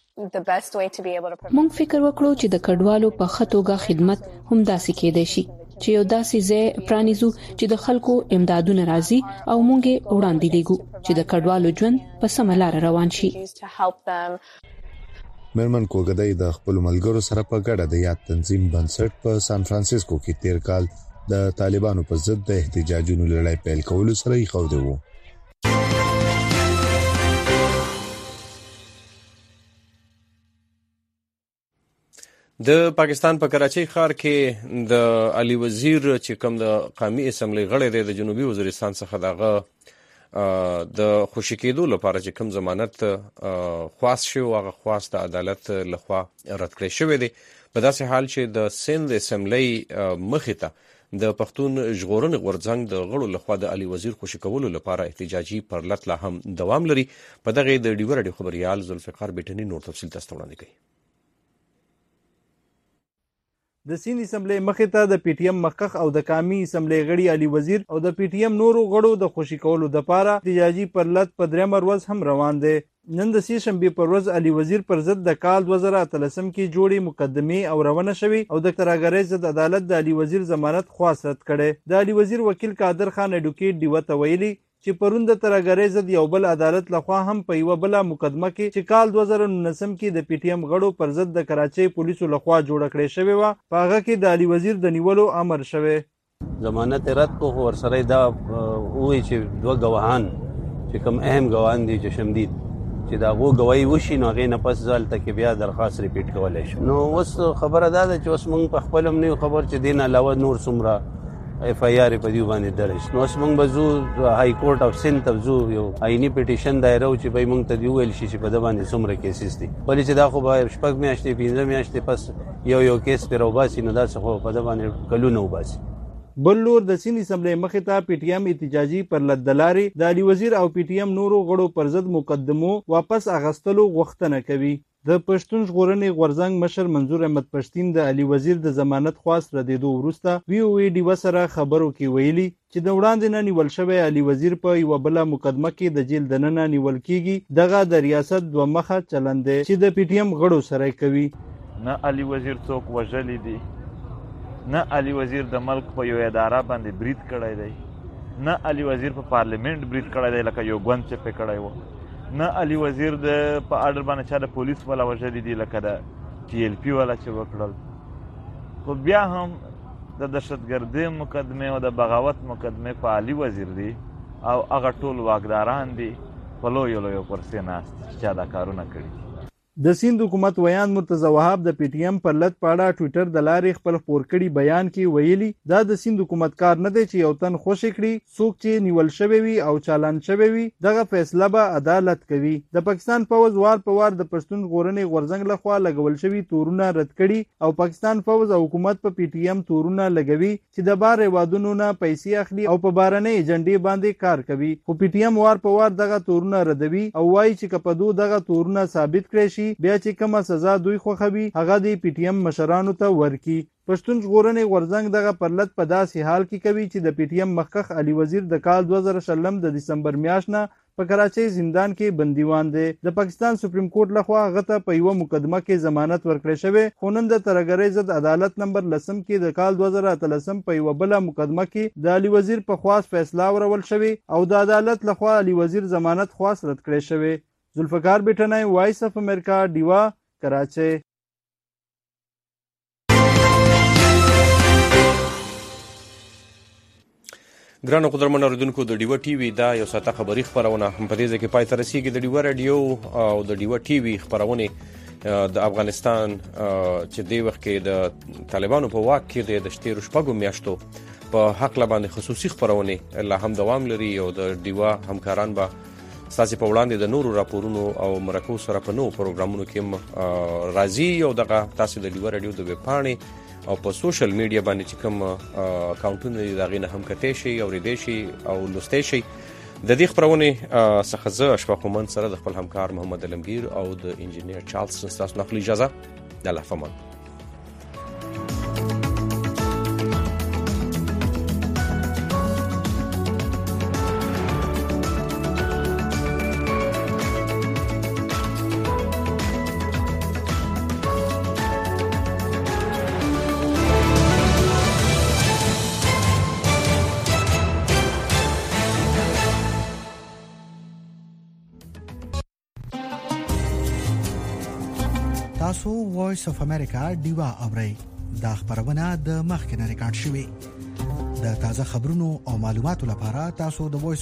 موږ فکر وکړو چې د کډوالو په خطوګه خدمت هم داسې کېدای شي چې یو داسې ځای پرانیزو چې د خلکو امدادونه راځي او موږ یې وړاندې لګو چې د کډوالو ژوند په سمه لار روان شي. مرمن کوګدای د خپل ملګرو سره په ګډه د یاد تنظیم بنسټ په سان فرانسیسکو کې تیر کال د طالبانو په ضد د احتجاجونو لړۍ پیل کولو سره یې خوده وو. د پاکستان په کراچۍ ښار کې د علي وزیر چې کوم د قومي اسمبلی غړی دی د جنوبي وزیرستان څخه دغه د خوشی کېدو لپاره چې کوم ضمانت خواست شوی هغه خواست د عدالت لخوا رد کړی شوی دی. په داسې حال چې د سند اسمبلی مخې ته د پښتون ژغورنې غورځنګ د غړو لخوا د علي وزیر خوشی کولو لپاره احتجاجي پرلط لا هم دوام لري. په دغه د ډیو رادیو خبريال ذوالفقار بیٹنی نور تفصیل تاسو وړاندې کوي. د سیند اسمبلی مخې ته د پی ټی ایم مخکخ او د قومي اسمبلی غړي علي وزیر او د پی ټی ایم نورو غړو د خوشی کولو د پاره احتجاجي پرلط په درېمه ورځ هم روان دی. نن د سې شنبې پر ورځ علي وزیر پر ضد د کال دوه زره اتلسم کې جوړې مقدمې او روانه شوې او د ترهګرۍ ضد عدالت د علي وزیر ضمانت خواست رد کړي. د علي وزیر وکیل قادر خان اډوکیټ ډیوه ته ویلي چې پرون د ترهګرۍ ضد یو بل عدالت لخوا هم په یوه بله مقدمه کې چې کال دوه زره نولسم کې د پی ټی ایم غړو پر ضد د کراچۍ پولیسو لخوا جوړه کړې شوې وه، په هغه کې د علي وزیر د نیولو امر شوی. ضمانت رد کو ورسره دا وایي چې دوه ګواهان چې کوم اهم ګواهان دي چې شمدید چې دا غو گواہی وشي نو هغې نه پس ځالته کې بیا درخواست ریپیټ کولی شو. نو اوس خبره دا ده چې اوس موږ په خپل هم نه خبر چې دې نه علاوه نور څومره اف آی آر په دې باندې درج. نو اوس موږ به ځو های کورټ اف سند ته ځو یو آئیني پیټیشن دایره و چې به موږ ته دې وویل شي چې په ده باندې څومره کیسز دي، ولې چې دا خو به شپږ میاشتې پنځه میاشتې پس یو یو کیس پرې راوباسي نو داسې خو په ده باندې کلونه وباسي. بل لور د سیند اسمبلی مخې ته پی ټی ایم احتجاجي پرلط د لارې د علي وزیر او پی ټی ایم نورو غړو پر ضد مقدمو واپس اخیستلو غوښتنه کوي. د پښتون ژغورنې غورځنګ مشر منظور احمد پښتین د علي وزیر د ضمانت خواست ردېدو وروسته وی او ای ډیوه سره خبرو کې ویلي چې د وړاندې نه نیول شوی علي وزیر په یوه بله مقدمه کې د جیل دننه نیول کیږي. دغه د ریاست دوه مخه چلند دی چې د پی ټی ایم غړو سره کوي. نه علي وزیر څوک وژلی دی، نه علي وزیر د ملک په یو اداره باندې برید کړی دی، نه علي وزیر په پارلیمنت برید کړی دی لکه یو ګوند چې پې کړی و، نه علي وزیر د په اډر باندې چا د پولیس والا وژلی دي لکه د ټي ایل پي والا چې وکړل. خو بیا هم د دهشتګردۍ مقدمې او د بغاوت مقدمې په علي وزیر دي او هغه ټول واکداران دي په لویو لویو کرسۍ ناست چې چا دا کارونه کړي. د سیند حکومت ویان مرتضی وهاب د پی ټی ایم پرلط په اړه ټویټر د لارې خپل خپور کړي بیان کې ویلي دا د سیند حکومت کار نه دی چې یو تن خوشي کړي، څوک چې نیول شوی وي او چالان شوی وي دغه فیصله به عدالت کوي. د پاکستان پوځ وار په وار د پښتون ژغورنې غورځنګ لخوا لګول شوي تورونه رد کړي او پاکستان پوځ او حکومت په پی ټی ایم تورونه لګوي چې د بار هیوادونو نه پیسې اخلي او په بهرنۍ ایجنډې باندې کار کوي. خو پی ټی ایم وار په وار دغه تورونه ردوي او وایي چې که په دو دغه تورونه ثابت کړی شي بیا چې کومه سزا دوی خوښوي هغه د پی ټی ایم مشرانو ته ورکي. پښتون ژغورنې غورځنګ دغه پرلط په داسې حال کې کوي چې د پی ټی ایم مخکخ علي وزیر د کال دوه زره شلم د دسمبر میاشت نه په کراچۍ زندان کې بندیوان دی. د پاکستان سپریم کورټ لخوا هغه ته په یوه مقدمه کې ضمانت ورکړی شوی، خو نن د ترهګرۍ ضد عدالت نمبر لسم کې د کال دوه زره اتلسم په یوه بله مقدمه کې د علي وزیر په خواست فیصله ورول شوې او د عدالت لخوا علي وزیر ضمانت خواست رد کړی شوی. ذوالفقار بیٹنی، وایس اف امریکا، ډیوه، کراچۍ. ګرانو قدرمنو اوریدونکو، د ډیوه ټي وي دا یو ساعته خبري خپرونه هم په دې ځای کې پای ته رسیږي. د ډیوه رادیو او د ډیوه ټي وي خپرونې د افغانستان چې دی وخت کې د طالبانو په واک کې د تیرو شپږو میاشتو په حق باندې خصوصي خپرونې لا هم دوام لري او د ډیوه همکاران به ستاسو په وړاندې د نورو راپورونو او مرکو سره په نوو پروګرامونو کې راځي او دغه تاسو د ډیوه رادیو د ویب پاڼې او په سوشل میډیا باندې چې کوم اکاونټونه دي دا غینه هم کته شي او ریدې شي او لسته شي. د دې خبرونه څخه زه اشفاق مومند سره د خپل همکار محمد علمگیر او د انجینیر چارلز تاسو نقل اجازه د الله فمان. تاسو وایس اف امریکا دیوا اورئ دا خبرونه د مخکنه ریکارډ شوې. د تازه خبرونو او معلوماتو لپاره تاسو د وایس